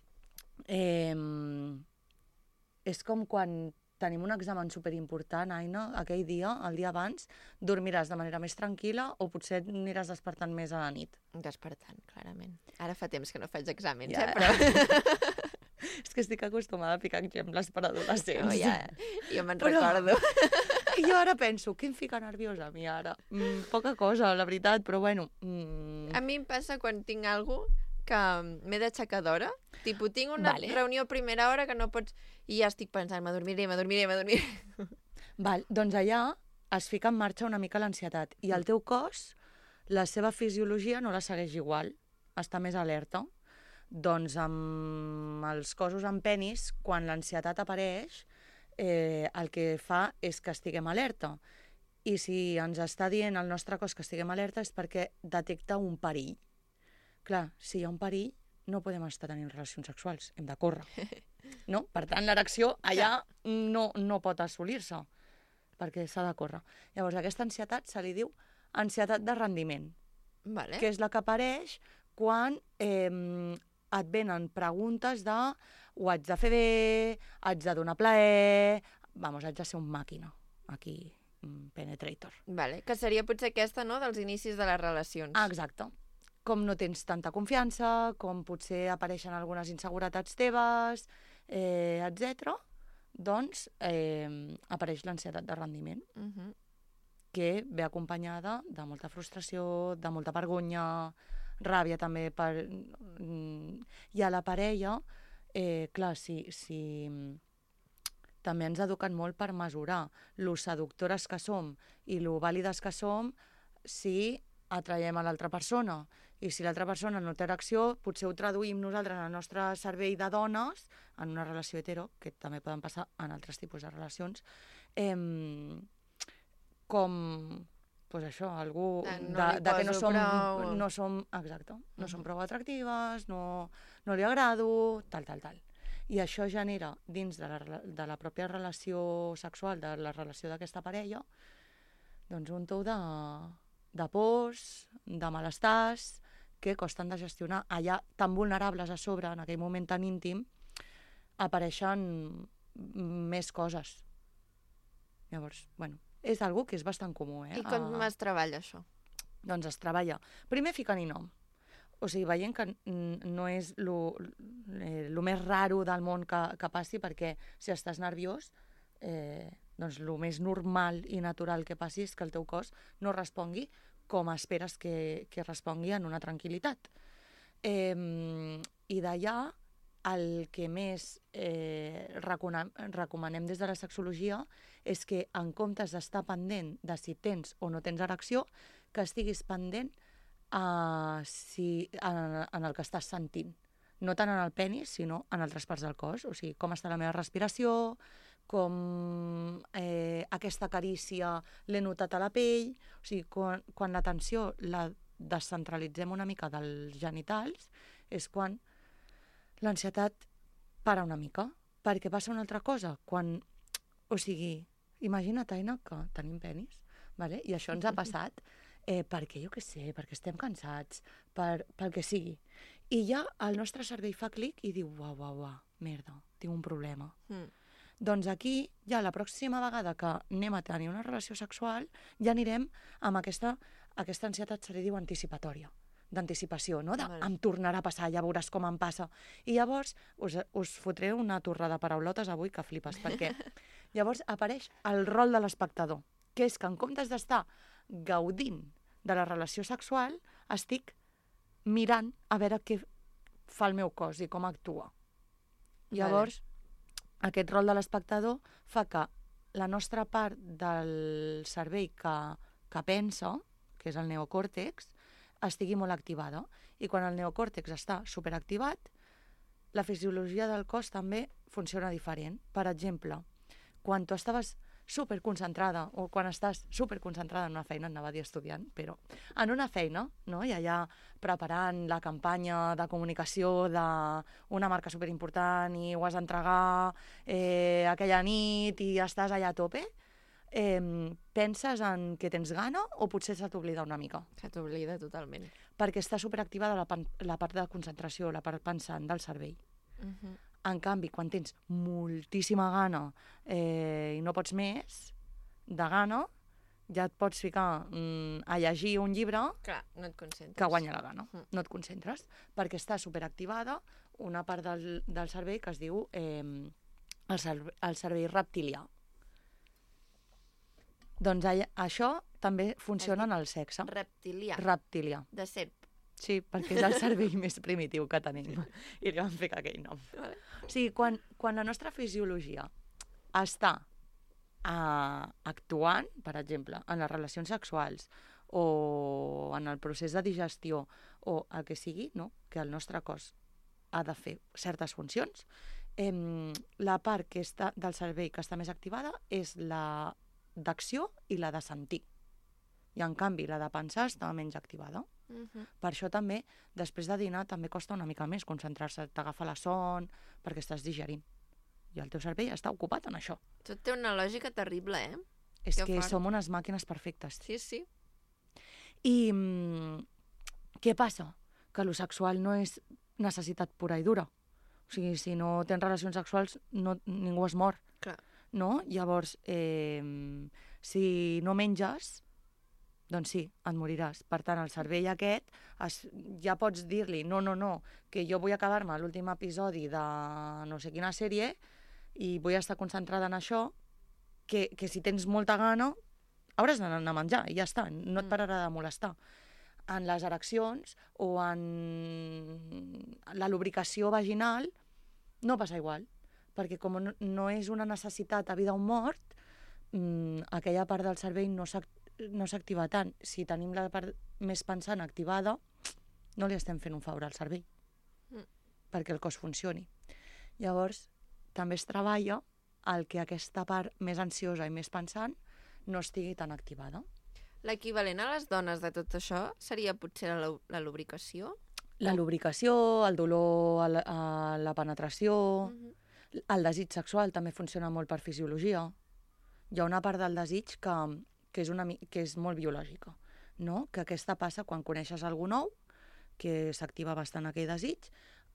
és com quan tenim un examen superimportant, Aina, aquell dia, el dia abans, dormiràs de manera més tranquil·la o potser aniràs despertant més a la nit. Despertant, clarament. Ara fa temps que no faig exàmens, Ja. però... És que estic acostumada a ficar exemples per adolescents. No, ja, jo me'n Però- recordo. I jo ara penso, què em fica nerviosa a mi ara? Poca cosa, la veritat, però bueno... A mi em passa quan tinc algú que m'he d'aixecar d'hora. Tipo, tinc una reunió a primera hora que no pots... I ja estic pensant, m'adormiré. Val, doncs allà es fica en marxa una mica l'ansietat i el teu cos, la seva fisiologia no la segueix igual, està més alerta. Doncs amb els cossos amb penis, quan l'ansietat apareix, el que fa és que estiguem alerta. I si ens està dient el nostre cos que estiguem alerta és perquè detecta un perill. Clar, si hi ha un perill, no podem estar tenint relacions sexuals, hem de córrer. No? Per tant, l'erecció allà no pot assolir-se, perquè s'ha de córrer. Llavors, aquesta ansietat se li diu ansietat de rendiment, Vale. que és la que apareix quan et venen preguntes de ho haig de fer bé, haig de donar plaer, haig de ser un màquina, aquí, penetrator. Vale. Que seria potser aquesta, no?, dels inicis de les relacions. Ah, exacte. Com no tens tanta confiança, com potser apareixen algunes inseguretats teves, etc. Doncs apareix l'ansietat de rendiment, que ve acompanyada de molta frustració, de molta vergonya, ràbia també i a la parella, clar, si també ens eduquen molt per mesurar lo seductores que som i lo vàlides que som si atraiem a l'altra persona. I si l'altra persona no té erecció, potser ho traduïm nosaltres en el nostre cervell de dones, en una relació hetero, que també poden passar en altres tipus de relacions, com... pues això, algú de que no som exacte, no som prou atractives, no li agrado, tal. I això genera, dins de la pròpia relació sexual, de la relació d'aquesta parella, doncs un tou de pors, de malestars, que costen de gestionar. Allà, tan vulnerables a sobre, en aquell moment tan íntim, apareixen més coses. Llavors, bueno, és algo que és bastant comú, I com es treballa, això? Doncs es treballa. Primer ficant-hi nom. O sigui, veient que no és el més raro del món que passi, perquè si estàs nerviós, doncs el més normal i natural que passi és que el teu cos no respongui com esperes que respongui en una tranquil·litat. I d'allà, el que més recomanem des de la sexologia és que en comptes d'estar pendent de si tens o no tens erecció, que estiguis pendent en el que estàs sentint. No tant en el penis, sinó en altres parts del cos. O sigui, com està la meva respiració, com aquesta carícia l'he notat a la pell. O sigui, quan la tensió la descentralitzem una mica dels genitals, és quan l'ansietat para una mica, perquè passa una altra cosa. O sigui, imagina't, Aina, que tenim penis, vale? I això ens ha passat perquè, jo què sé, perquè estem cansats, pel que sigui. I ja el nostre cervell fa clic i diu, uau, merda, tinc un problema. Doncs aquí, ja la pròxima vegada que anem a tenir una relació sexual, ja anirem amb aquesta ansietat, se li diu anticipatòria, d'anticipació, no? Em tornarà a passar, ja veuràs com em passa. I llavors us fotré una torrada de paraulotes avui que flipes, perquè llavors apareix el rol de l'espectador, que és que en comptes d'estar gaudint de la relació sexual, estic mirant a veure què fa el meu cos i com actua. Llavors, aquest rol de l'espectador fa que la nostra part del cervell que pensa, que és el neocòrtex, estigui molt activada. I quan el neocòrtex està superactivat, la fisiologia del cos també funciona diferent. Per exemple, quan tu estaves superconcentrada o quan estàs superconcentrada en una feina, anava a dir estudiant, però en una feina, no? I allà preparant la campanya de comunicació d'una marca superimportant i ho has d'entregar aquella nit i estàs allà a tope, penses en que tens gana o potser se t'oblida una mica? Se t'oblida totalment. Perquè està superactivada la part de concentració, la part pensant del cervell. En canvi, quan tens moltíssima gana i no pots més de gana, ja et pots ficar a llegir un llibre. Clar, no et concentres. Que guanya la gana. No et concentres, perquè està superactivada una part del cervell que es diu el cervell reptilià. Doncs això també funciona en el sexe. Reptilià. Reptilià. De serp. Sí, perquè és el cervell més primitiu que tenim. I li vam ficar aquell nom. Vale. O sigui, quan la nostra fisiologia està actuant, per exemple, en les relacions sexuals o en el procés de digestió o el que sigui, no? Que el nostre cos ha de fer certes funcions, la part que està del cervell que està més activada és la d'acció i la de sentir. I en canvi la de pensar està menys activada. Per això també, després de dinar, també costa una mica més concentrar-se, t'agafa la son, perquè estàs digerint. I el teu cervell està ocupat en això. Tot té una lògica terrible, És que som unes màquines perfectes. Sí, sí. I què passa? Que lo sexual no és necessitat pura i dura. O sigui, si no tens relacions sexuals, ningú es mor. Clar. No? Llavors, si no menges, doncs sí, et moriràs. Per tant, el cervell aquest, ja pots dir-li, no, que jo vull acabar-me l'últim episodi de no sé quina sèrie i vull estar concentrada en això, que si tens molta gana, hauràs d'anar a menjar i ja està, no et pararà de molestar. En les ereccions o en la lubricació vaginal no passa igual, perquè com no és una necessitat a vida o mort, aquella part del cervell no s'activa tant. Si tenim la part més pensant activada, no li estem fent un favor al cervell, perquè el cos funcioni. Llavors, també es treballa el que aquesta part més ansiosa i més pensant no estigui tan activada. L'equivalent a les dones de tot això seria potser la lubricació? La lubricació, el dolor a la penetració, el desig sexual també funciona molt per fisiologia. Hi ha una part del desig que és molt biològica, no? Que aquesta passa quan coneixes algú nou, que s'activa bastant aquell desig,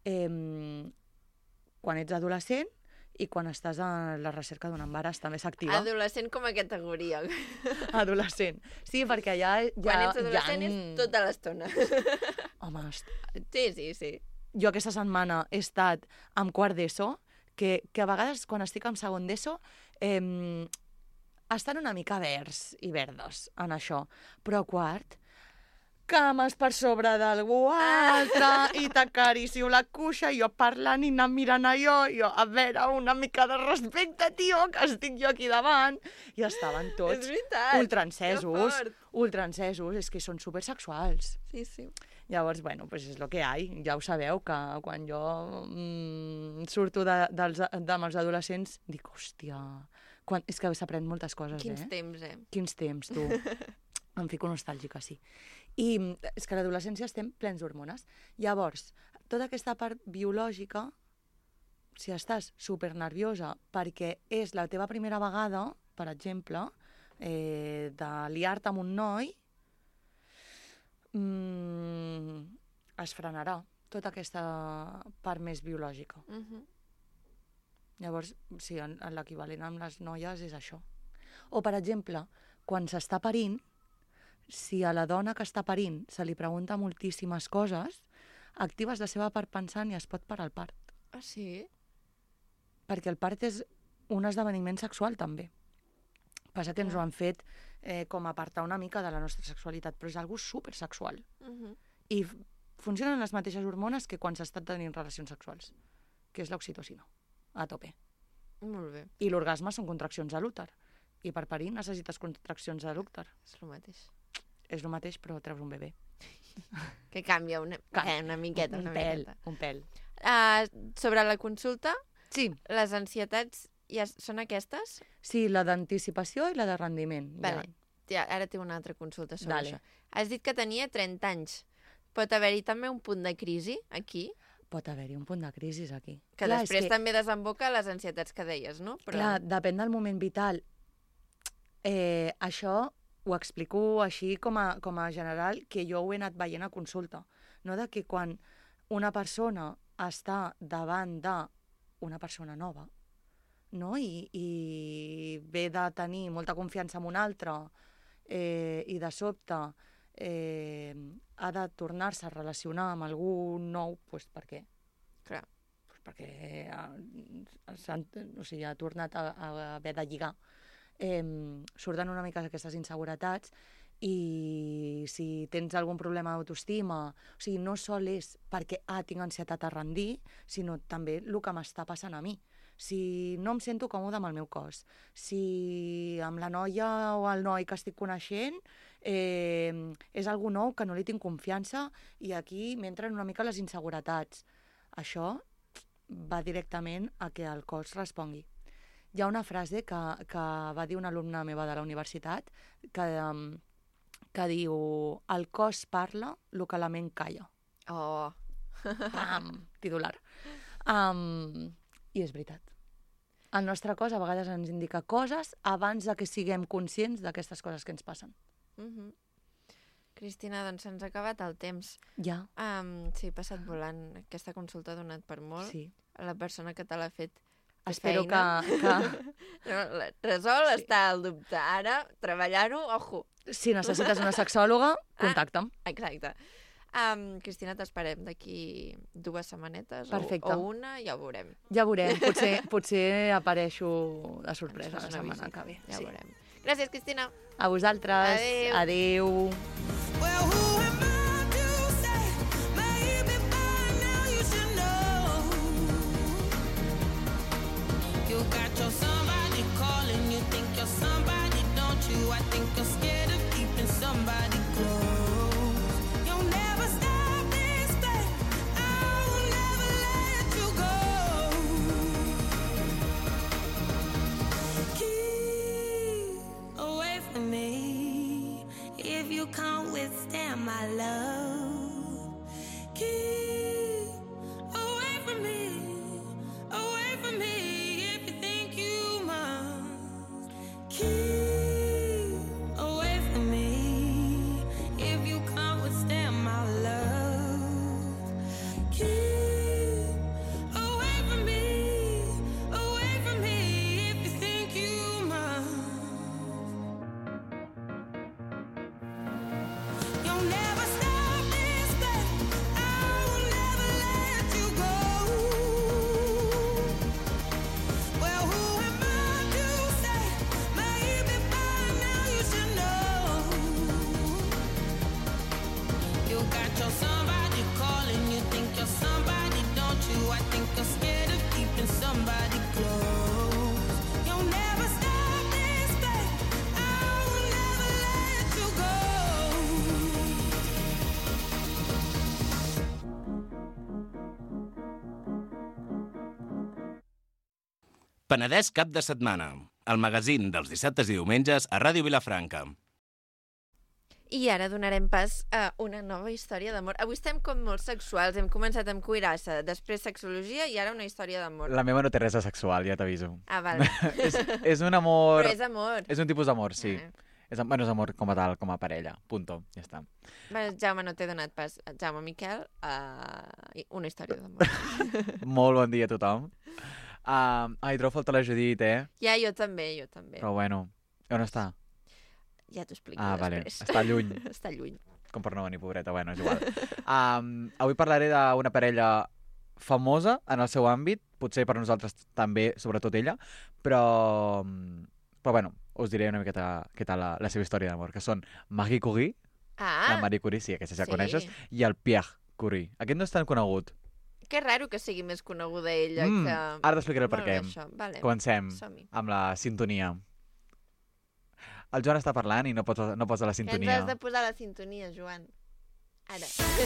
quan ets adolescent i quan estàs a la recerca d'un embaràs també s'activa. Adolescent com a categoria. Adolescent. Sí, perquè ja quan ets adolescent és tota l'estona. Home, sí. Jo aquesta setmana he estat amb quart d'ESO, que a vegades quan estic en segon d'ESO estan una mica verds i verdes en això, però quart, cames per sobre d'algú altre i t'acaricio la cuixa i jo parlant i anant mirant allò, jo, a veure, una mica de respecte, tio, que estic jo aquí davant. I estaven tots ultraencesos, és que són supersexuals. Sí. Llavors, bueno, pues és el que hi ha. Ja ho sabeu, que quan jo surto amb els adolescents, dic, hòstia, és que s'aprèn moltes coses, Quins temps, Quins temps, tu. Em fico nostàlgica, sí. I és que a l'adolescència estem plens d'hormones. Llavors, tota aquesta part biològica, si estàs supernerviosa perquè és la teva primera vegada, per exemple, de liar-te amb un noi, es frenarà tota aquesta part més biològica. Llavors, sí, l'equivalent amb les noies és això. O, per exemple, quan s'està parint, si a la dona que està parint se li pregunta moltíssimes coses, actives la seva part pensant i es pot parar el part. Ah, sí? Perquè el part és un esdeveniment sexual, també. Passa que ens ho han fet com apartar una mica de la nostra sexualitat, però és algo supersexual. I funcionen les mateixes hormones que quan s'està tenint relacions sexuals, que és l'oxitocina, a tope. Molt bé. I l'orgasme són contraccions a l'úter. I per parir necessites contraccions a l'úter. És el mateix. És el mateix, però treus un bebè. Que canvia una miqueta. Un pèl. Sobre la consulta, sí. Les ansietats ja són aquestes? Sí, la d'anticipació i la de rendiment. Vale. Ja, ara té una altra consulta sobre Dale. això. Has dit que tenia 30 anys. Pot haver-hi també un punt de crisi aquí? Pot haver-hi un punt de crisi aquí. Que clar, després també desemboca les ansietats que deies, no? Però... Clar, depèn del moment vital. Això ho explico així com a general, que jo ho he anat veient a consulta. No de que quan una persona està davant d'una persona nova, no? I ve de tenir molta confiança en un altre i de sobte ha de tornar-se a relacionar amb algú nou, doncs per què? Clar. Pues perquè ha tornat a haver de lligar. Surten una mica aquestes inseguretats i si tens algun problema d'autoestima, o sigui, no sol és perquè tinc ansietat a rendir, sinó també el que m'està passant a mi. Si no em sento còmode amb el meu cos, si amb la noia o el noi que estic coneixent és algú nou que no li tinc confiança i aquí m'entren una mica les inseguretats. Això va directament a que el cos respongui. Hi ha una frase que va dir una alumna meva de la universitat que diu: el cos parla el que la ment calla. Oh! Pam! Titular. I és veritat. El nostre cos a vegades ens indica coses abans de que siguem conscients d'aquestes coses que ens passen. Cristina, doncs se'ns ha acabat el temps. Ja. Sí, he passat volant. Aquesta consulta ha donat per molt. Sí. La persona que te l'ha fet té Espero feina. que... Resol està al dubte. Ara, treballar-ho, ojo. Si necessites una sexòloga, contacta'm. Exacte. Cristina, t'esperem d'aquí 2 setmanetes. Perfecte. O una, ja ho veurem. Ja veurem. Potser apareixo de sorpresa la setmana que ve. Ja ho veurem. Gràcies, Cristina. A vosaltres. Adéu. Adéu. Can't withstand my love. Keep away from me if you think you must. Keep away from me if you can't withstand my love. Keep away from me if you think you must. You'll never stop this pain. I will never let you go. Well, who am I to say? Maybe by now you should know. You got your somebody calling. You think you're somebody, don't you? I think you're scared of keeping somebody close. You'll never stop this pain. I will never let you go. Penedès cap de setmana, el magazín dels dissabtes i diumenges a Ràdio Vilafranca. I ara donarem pas a una nova història d'amor. Avui estem com molt sexuals. Hem començat amb cuirassa, després sexologia i ara una història d'amor. La meva no té res de sexual, ja t'aviso. Ah, vale. és un amor... Però és amor. És un tipus d'amor, sí. És amor com a tal, com a parella. Punto. Ja està. Bueno, Jaume, no t'he donat pas. Jaume Miquel, una història d'amor. Molt bon dia a tothom. Ai, trobo falta la Judit, Ja, jo també. Però bueno, on està? Ja t'ho explico Vale, després. està lluny. Està lluny. Com per no venir, pobreta, bueno, és igual. Avui parlaré d'una parella famosa en el seu àmbit, potser per nosaltres també, sobretot ella, però bueno, us diré una miqueta què tal la seva història d'amor, que són Marie Curie, la Marie Curie, sí, aquesta ja coneixes, i el Pierre Curie. Aquest no és tan conegut. Que raro que sigui més coneguda ella que... Ara t'explicaré el per què. Vale. Comencem Som-hi. amb la sintonia. El Joan està parlant i no posa la Que sintonia. ens has de posar la sintonia, Joan. Ara.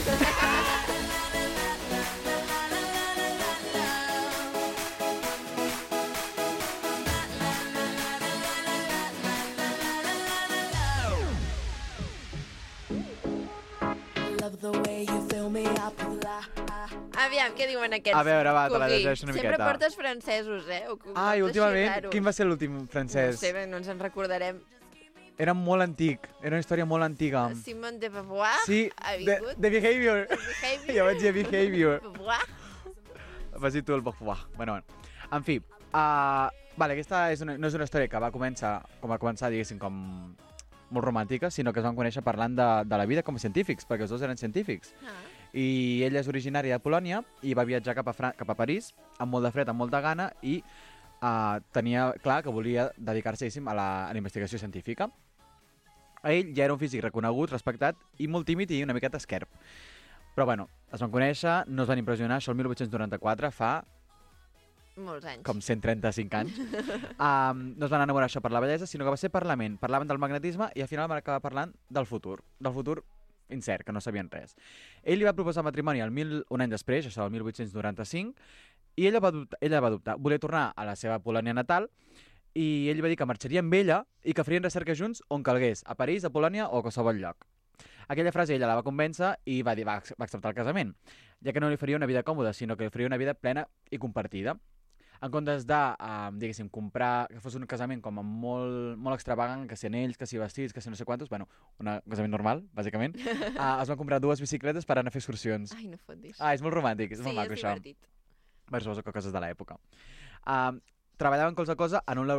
Aviam, què diuen aquests? A veure, va, te la cookies? llegeixo una miqueta. Sempre portes francesos, O que Ai, portes últimament, així raro. quin va ser l'últim francès? No sé, no ens en recordarem. Era molt antic, era una història molt antiga. Simone de Beauvoir Sí, ha vingut. de Behavior. Behavior. Jo vaig dir Behavior. Beauvoir. Vas dir tu el Beauvoir. Bueno. En fi, vale, aquesta no és una història que va començar, diguéssim, com molt romàntica, sinó que es van conèixer parlant de la vida com a científics, perquè els dos eren científics. I ella és originària de Polònia i va viatjar cap a París amb molt de fred, amb molta gana, i tenia clar que volia dedicar-se a la investigació científica. Ell ja era un físic reconegut, respectat i molt tímid i una miqueta esquerp. Però bueno, es van conèixer, no es van impressionar, això el 1894, fa molts anys. Com 135 anys. No es van enamorar això per la bellesa, sinó que va ser per la ment. Parlaven del magnetisme i al final van acabar parlant del futur incert, que no sabien res. Ell li va proposar matrimoni un any després, això el 1895, i ella va dubtar. Volia tornar a la seva Polònia natal i ell va dir que marxaria amb ella i que farien recerca junts on calgués, a París, a Polònia o a qualsevol lloc. Aquella frase ella la va convèncer i va acceptar el casament, ja que no li faria una vida còmoda, sinó que li faria una vida plena i compartida. En comptes de, diguéssim, comprar, que fos un casament com molt extravagant, que si anells, que si vestits, que si no sé quantos, bueno, un casament normal, bàsicament, es van comprar 2 bicicletes per anar a fer excursions. Ai, no fotis. És molt romàntic, és molt maco, això. Sí, és divertit. Per suposo que coses de l'època. Treballaven colze a cosa en un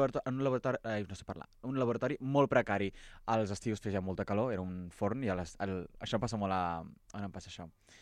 laboratori molt precari. Als estius feia molta calor, era un forn, i això passa molt a... On em passa això?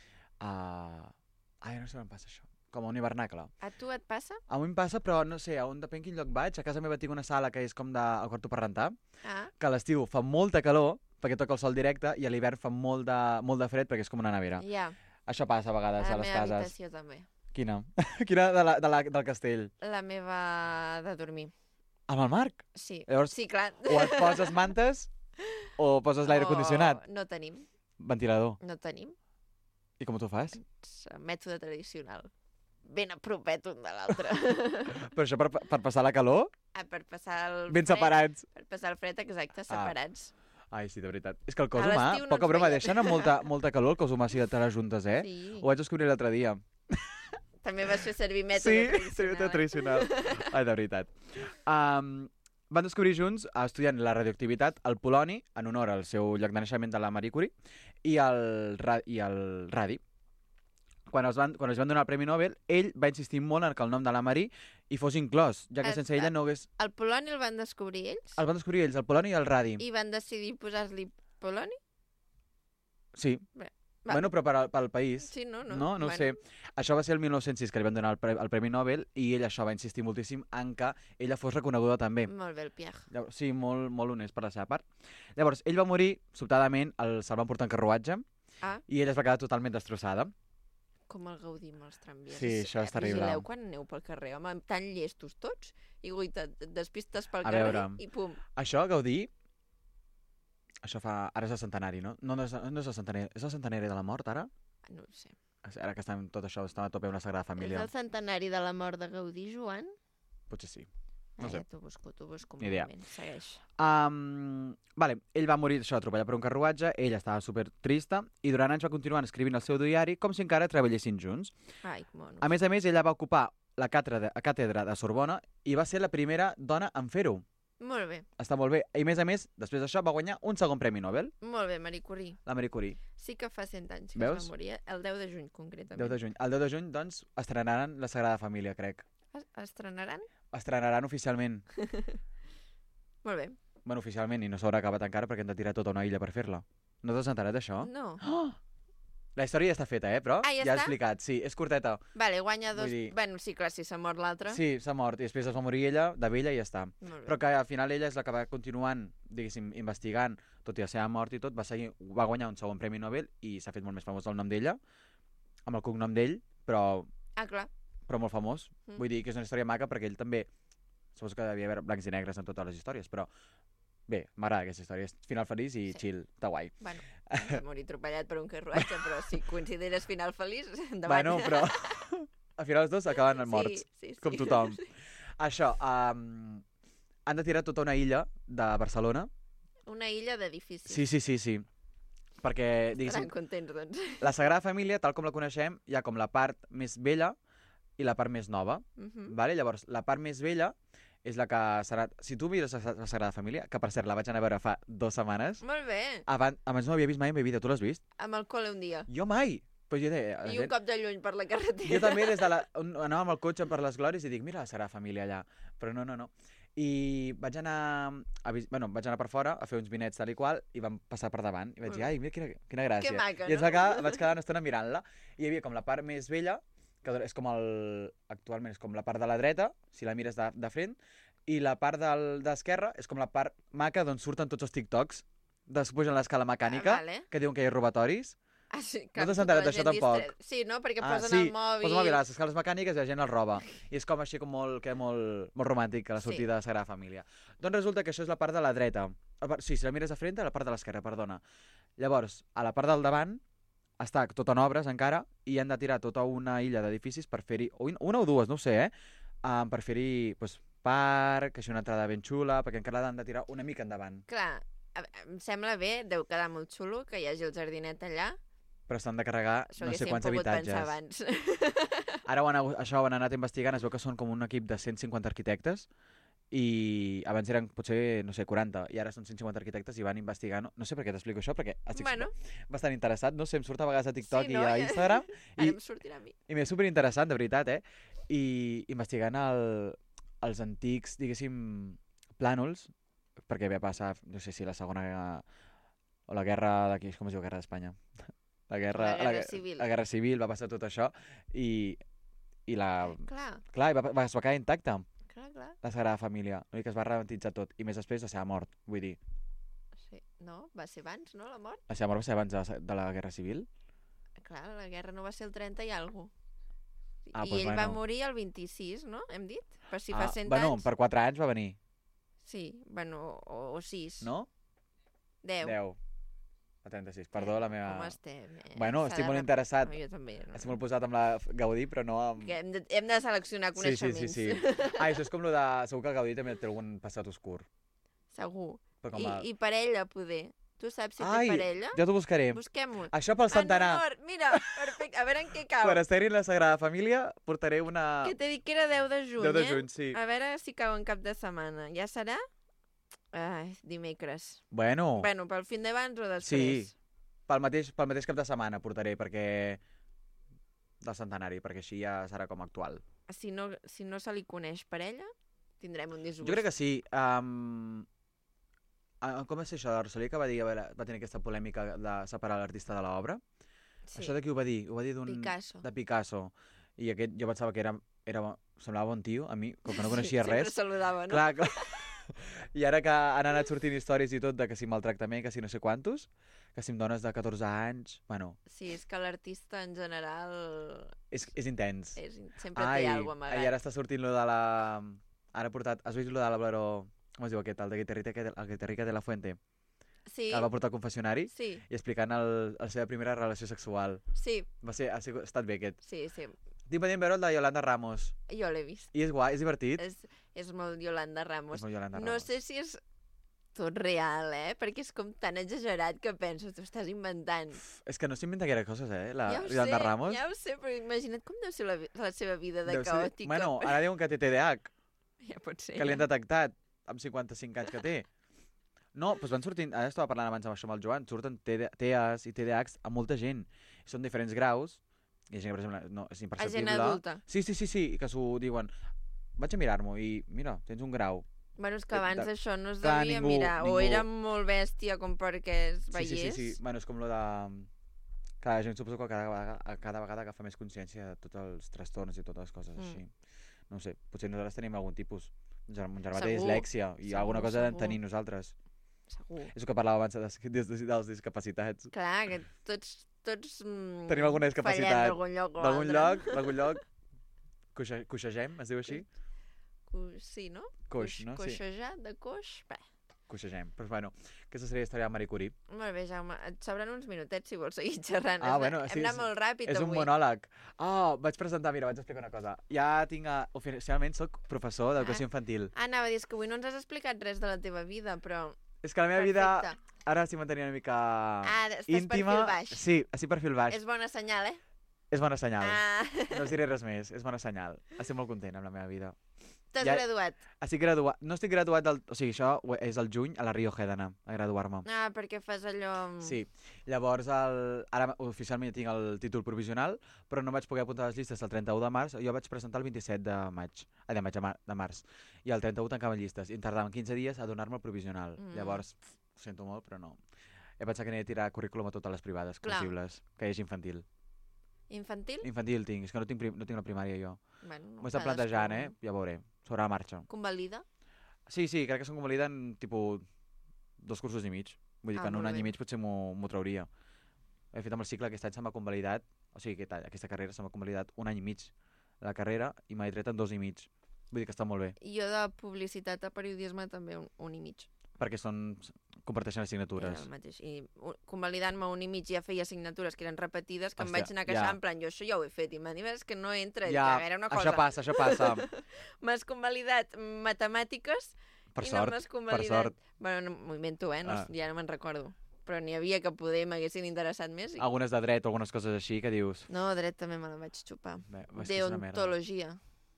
No sé on em passa això. Com a un hivernacle. A tu et passa? A mi em passa, però no sé, depèn quin lloc vaig. A casa meva tinc una sala que és com el quarto per rentar, que a l'estiu fa molta calor, perquè toca el sol directe, i a l'hivern fa molt de fred, perquè és com una nevera. Ja. Això passa a vegades a les cases. A la meva habitació també. Quina? Quina del castell? La meva de dormir. Amb el Marc? Sí, Llavors, sí, clar. O et poses mantes o poses l'aire condicionat. No tenim. Ventilador. No tenim. I com t'ho fas? Mètode tradicional. Ben a propet un de l'altre. Però això per passar la calor? Per passar el fred. Ben separats. Per passar el fred, exacte, separats. Ai, sí, de veritat. És que el cos humà, poca broma, deixen molta calor el cos humà si te les juntes, Sí. Ho vaig descobrir l'altre dia. També vas fer servir mètode tradicional. Sí, mètode tradicional. Ai, de veritat. Van descobrir junts, estudiant la radioactivitat, el poloni, en honor al seu lloc de naixement de la Marie Curie, i el radi. Quan els van donar el Premi Nobel, ell va insistir molt en que el nom de la Marie hi fos inclòs, ja que sense ella no hagués... El poloni el van descobrir ells? El van descobrir ells, el poloni i el radi. I van decidir posar-li poloni? Sí. Bueno, però pel país. Sí, no ho sé. Això va ser el 1906 que li van donar el Premi Nobel i ell això va insistir moltíssim en que ella fos reconeguda també. Molt bé, el Pierre. Sí, molt honest per la seva part. Llavors, ell va morir, sobtadament, se'l van portar en carruatge i ella es va quedar totalment destrossada. Com el Gaudí amb els tramvies. Sí, això és terrible. Vigileu quan aneu pel carrer, home, tan llestos tots, i despistes pel carrer i pum. Això, Gaudí, això ara és el centenari, no? No és el centenari, és el centenari de la mort, ara? No ho sé. Ara que tot això està a tope amb la Sagrada Família. És el centenari de la mort de Gaudí, Joan? Potser sí. No sé. T'ho busco un idea. moment, segueix. Vale, ell va morir atropellat per un carruatge, ella estava super trista i durant anys va continuar escrivint el seu diari com si encara treballessin junts. Ai, mono. A més, ella va ocupar la càtedra de Sorbona i va ser la primera dona en fer-ho. Molt bé. Està molt bé. I a més, després d'això va guanyar un segon Premi Nobel. Molt bé, Marie Curie. La Marie Curie. Sí que fa 100 anys que Veus? es va morir, el 10 de juny, concretament. 10 de juny. El 10 de juny, doncs, estrenaran la Sagrada Família, crec. Estrenaran? Estrenaran oficialment. Molt bé. Bueno, oficialment, i no s'haurà acabat encara perquè hem de tirar tota una illa per fer-la. No t'has enterat d'això? No. Oh! La història ja està feta, però Ah, ja ja he està? explicat. Sí, és curteta. Vale, guanya dos... Vull dir- Bueno, sí, clar, si s'ha mort l'altre. Sí, s'ha mort, i després es va morir ella, de vella, i ja està. Molt bé. Però que al final ella és la que va continuant, diguéssim, investigant, tot i la seva mort i tot, va guanyar un segon Premi Nobel i s'ha fet molt més famós el nom d'ella, amb el cognom d'ell, però Ah, clar. molt famós. Mm. Vull dir que és una història maca perquè ell també, suposo que devia haver blancs i negres en totes les històries, però bé, m'agrada aquesta història. És final feliç i Sí. chill, està guai. Bueno, va morir atropellat per un carruatge, però si consideres final feliç, endavant. Bueno, però al final els dos acaben morts, sí. com tothom. Això, han de tirar tota una illa de Barcelona. Una illa d'edificis. Sí. Perquè, diguéssim, Estaran contents, doncs. la Sagrada Família, tal com la coneixem, hi ha com la part més vella i la part més nova. Vale? Llavors, la part més vella és la que serà... Si tu mires la Sagrada Família, que per cert la vaig anar a veure fa 2 setmanes, Molt bé. abans no l'havia vist mai en la vida, tu l'has vist? Amb el col·le un dia. Jo mai! Però jo deia, I un cop de lluny per la carretera. jo també des de anava amb el cotxe per les Glòries i dic, mira la Sagrada Família allà. Però no. I vaig anar vaig anar per fora a fer uns vinets tal i qual i vam passar per davant i vaig dir, ai, mira quina gràcia. Que maca, I ens no? vaig quedar una estona mirant-la i hi havia com la part més vella, que és com actualment és com la part de la dreta, si la mires de front, i la part d'esquerra és com la part maca d'on surten tots els TikToks, pugen l'escala mecànica, vale. que diuen que hi ha robatoris. Ah, sí, No t'has enterat la d'això gent tampoc? Sí, no? Perquè posen sí, el mòbil. posen el mòbil a les escales mecàniques i la gent el roba. I és com així com molt romàntic la sortida de Sagrada Família. Doncs resulta que això és la part de la dreta. Sí, si la mires de frente, la part de l'esquerra, perdona. Llavors, a la part del davant està tot en obres encara i han de tirar tota una illa d'edificis per fer-hi, una o dues, no ho sé, per fer-hi parc, així una entrada ben xula, perquè encara l'han de tirar una mica endavant. Clar, em sembla bé, deu quedar molt xulo que hi hagi el jardinet allà. Però s'han de carregar Això no sé haguéssim quants pogut habitatges. pensar abans. Ara això ho han anat investigant, es veu que són com un equip de 150 arquitectes i abans eren potser, no sé, 40 i ara són 150 arquitectes i van investigant. No sé per què t'explico això, perquè estic bastant interessat, no sé, em surt a vegades a TikTok i a Instagram Ara em sortirà a mi. i m'és superinteressant, de veritat, i investigant els antics, diguéssim, plànols, perquè va passar, no sé si la segona o la guerra d'aquí, com es diu, guerra d'Espanya? La guerra civil. La guerra civil, va passar tot això i Clar, es va quedar intacta. Clar. La Sagrada Família. L'únic que es va rebentitzar tot. I més després la seva mort, vull dir. Sí. No? Va ser abans, no, la mort? La seva mort va ser abans de la Guerra Civil? Clar, la guerra no va ser el 30 i alguna cosa. Ah, I doncs ell bueno. va morir el 26, no? Hem dit? Per si fa 100 bueno, anys. per 4 anys va venir. Sí, bueno, o 6. No? 10. 10. A 36, perdó la meva... Com estem? Bueno, estic molt interessat. No, jo també. No. Estic molt posat amb la Gaudí, però no amb... Que hem de seleccionar coneixements. Sí. Això és com lo de... Segur que el Gaudí també té algun passat oscur. Segur. Però com I parella, poder. Tu saps si té parella? Ja t'ho buscaré. Busquem-ho. Això pel centenar. Mira, perfecte. A veure en què cau. Per estar-hi en la Sagrada Família portaré una... Que t'he dit que era 10 de juny, 10 de juny, sí. A veure si cau en cap de setmana. Ja serà? Ai, dimecres. Bueno, pel fin d'abans o després? sí. Pel mateix cap de setmana portaré, perquè... del centenari, perquè així ja serà com actual. Si no se li coneix parella, tindrem un disgust. Jo crec que sí. Com va ser això de la Rosalía, que va tenir aquesta polèmica de separar l'artista de l'obra? Sí. Això de qui ho va dir? Ho va dir Picasso. de Picasso. I aquest jo pensava que semblava bon tio, a mi, com que no coneixia res. Sempre saludava, no? Clar. I ara que han anat sortint històries i tot de que si maltractament, que si no sé quantos, que si amb dones de 14 anys, bueno... Sí, és que l'artista en general... És intens. Sempre té alguna cosa amagat. I ara està sortint lo de la... Ara ha portat... Has vist lo de l'Alvaro... Com es diu aquest? El de Guitarrica de la Fuente. Sí. Que el va portar al confessionari. Sí. I explicant la seva primera relació sexual. Sí. Ha estat bé aquest. Sí. Tinc pendent veure el de Yolanda Ramos. Jo l'he vist. I és guai, és divertit. És molt Yolanda Ramos. És molt Yolanda Ramos. No sé si és tot real, perquè és com tan exagerat que penso, t'ho estàs inventant. És que no s'inventa gaire coses, la ja Yolanda Ramos. Ja ho sé, però imagina't com deu ser la seva vida de deu caòtica. Bueno, ara diuen que té TDAH. Ja pot ser. Que li han detectat amb 55 anys que té. No, doncs van sortint... Ara estava parlant abans amb això amb el Joan. Surten TEAs i TDAHs a molta gent. Són diferents graus. Hi ha gent que, per exemple, no, és imperceptible. A gent adulta. Sí, que s'ho diuen. vaig a mirar-m'ho i, mira, tens un grau. Bueno, és que abans això no es Clar, devia ningú- mirar. O ningú- era molt bèstia com perquè es veiés. Sí. Bueno, és com lo de... Clar, la gent suposo que cada vegada agafa més consciència de tots els trastorns i totes les coses així. No ho sé, potser nosaltres tenim algun tipus. Mon germà té Segur. dislèxia i Segur, alguna cosa segur. en tenim nosaltres. Segur. És el que parlàvem abans dels discapacitats. Clar, que tots Tenim alguna discapacitat. fallem d'algun lloc o D'algun lloc. Coixegem, es diu així? Sí, no? Coix, no? Sí. Coixejar, de coix... Bé. Coixegem. Però bueno, aquesta seria la història de Marie Curie. Molt bé, Jaume. Et sobren uns minutets si vols seguir xerrant. Bueno, sí, Hem anat molt ràpid és avui. un monòleg. Vaig presentar, mira, vaig explicar una cosa. Ja tinc... Oficialment soc professor d'educació infantil. Anava a dir, és que avui no ens has explicat res de la teva vida, però... És que la meva vida ara sí mantenia una mica estàs íntima. perfil baix. Sí, així perfil baix. És bona senyal, eh? És bona senyal. Ah. No us diré res més, és bona senyal. Estic molt content amb la meva vida. T'has graduat? Estic graduat. No estic graduat del... O sigui, això és el juny, a la Rioja he d'anar a graduar-me. Ah, perquè fas allò... Sí. Llavors, ara oficialment tinc el títol provisional, però no vaig poder apuntar les llistes el 31 de març. Jo vaig presentar el 27 de maig. De març. I el 31 tancaven llistes. I em tardaven 15 dies a donar-me el provisional. Llavors, ho sento molt, però no. He pensat que aniré a tirar currículum a totes les privades possibles, que hi hagi infantil. Infantil? Infantil tinc, és que no tinc la primària jo. Bueno, M'ho he estat plantejant, ja veuré, sobre la marxa. Convalida? Sí, crec que se'm convalida en, tipus, 2 cursos i mig. Vull dir que en un any i mig potser m'ho trauria. He fet amb el cicle aquest any, se m'ha convalidat, o sigui, aquesta carrera se m'ha convalidat un any i mig la carrera i m'he tret en 2 i mig. Vull dir que està molt bé. Jo de publicitat a periodisme també un i mig. Perquè comparteixen assignatures. Era el mateix. I convalidant-me un i mig ja feia assignatures que eren repetides, que em vaig anar queixant, en plan, jo això ja ho he fet, i m'han dit, és que no entra, Ja, era una cosa. això passa. M'has convalidat matemàtiques i no m'has convalidat... Bueno, m'ho invento, ja no me'n recordo. Però n'hi havia que poder m'haguessin interessat més. Algunes de dret o algunes coses així que dius... No, dret també me la vaig xupar. Deontologia.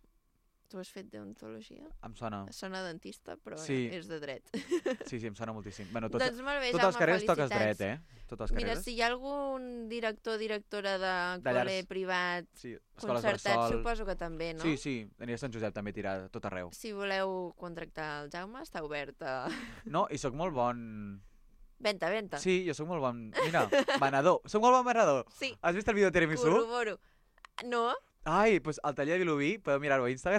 Tu has fet deontologia? Em sona. Sona dentista, però és de dret. Sí, em sona moltíssim. Bueno, doncs molt bé, totes les carreres felicitats. toques dret, Totes les carreres. Mira, si hi ha algun directora de col·le privat, concertat, suposo que també, no? Sí, aniré a Sant Josep també a tirar tot arreu. Si voleu contractar el Jaume, està obert a... No, i sóc molt bon... Venta. Sí, jo sóc molt bon... Mira, venedor. Sóc molt bon venedor. Sí. Has vist el vídeo de Tiramisú? Corroboro. No? Ai, doncs al taller de Vilobí, podeu mirar-ho a Instagram.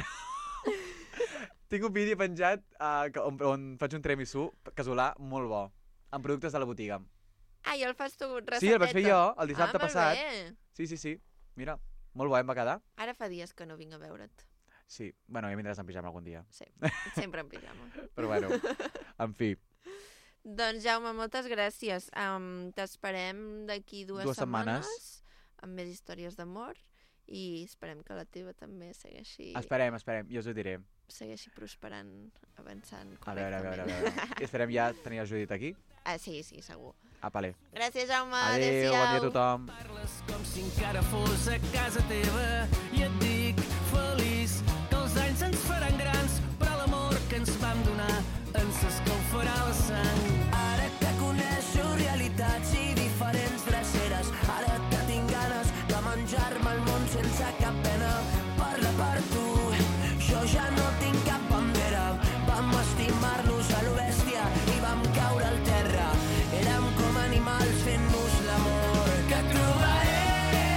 Tinc un vídeo penjat on faig un tiramisú casolà molt bo, amb productes de la botiga. Ah, i el fas tu receptet? Sí, el vaig fer jo el dissabte passat. Molt bé. Sí. Mira, molt bo, em va quedar. Ara fa dies que no vinc a veure't. Sí, bueno, ja vindràs en pijama algun dia. Sí, sempre en pijama. Però bueno, en fi. Doncs Jaume, moltes gràcies. T'esperem d'aquí 2 setmanes amb més històries d'amor. I esperem que la teva també segueixi... Esperem, jo us ho diré. Segueixi prosperant, avançant a veure. I esperem ja tenir el Judit aquí? Sí, segur. Apale. Gràcies, Jaume. Adéu, bon dia a tothom. Parles com si encara fos a casa teva i et dic feliç que els anys ens faran grans, però l'amor que ens vam donar ens escalfarà la sang. Ara que coneixo realitats i diferents dreceres, ara que tinc ganes de menjar-me el món sense cap pena. Parla per tu, jo ja no tinc cap bandera. Vam estimar-nos a lo bèstia i vam caure al terra. Érem com animals fent-nos l'amor. Que trobaré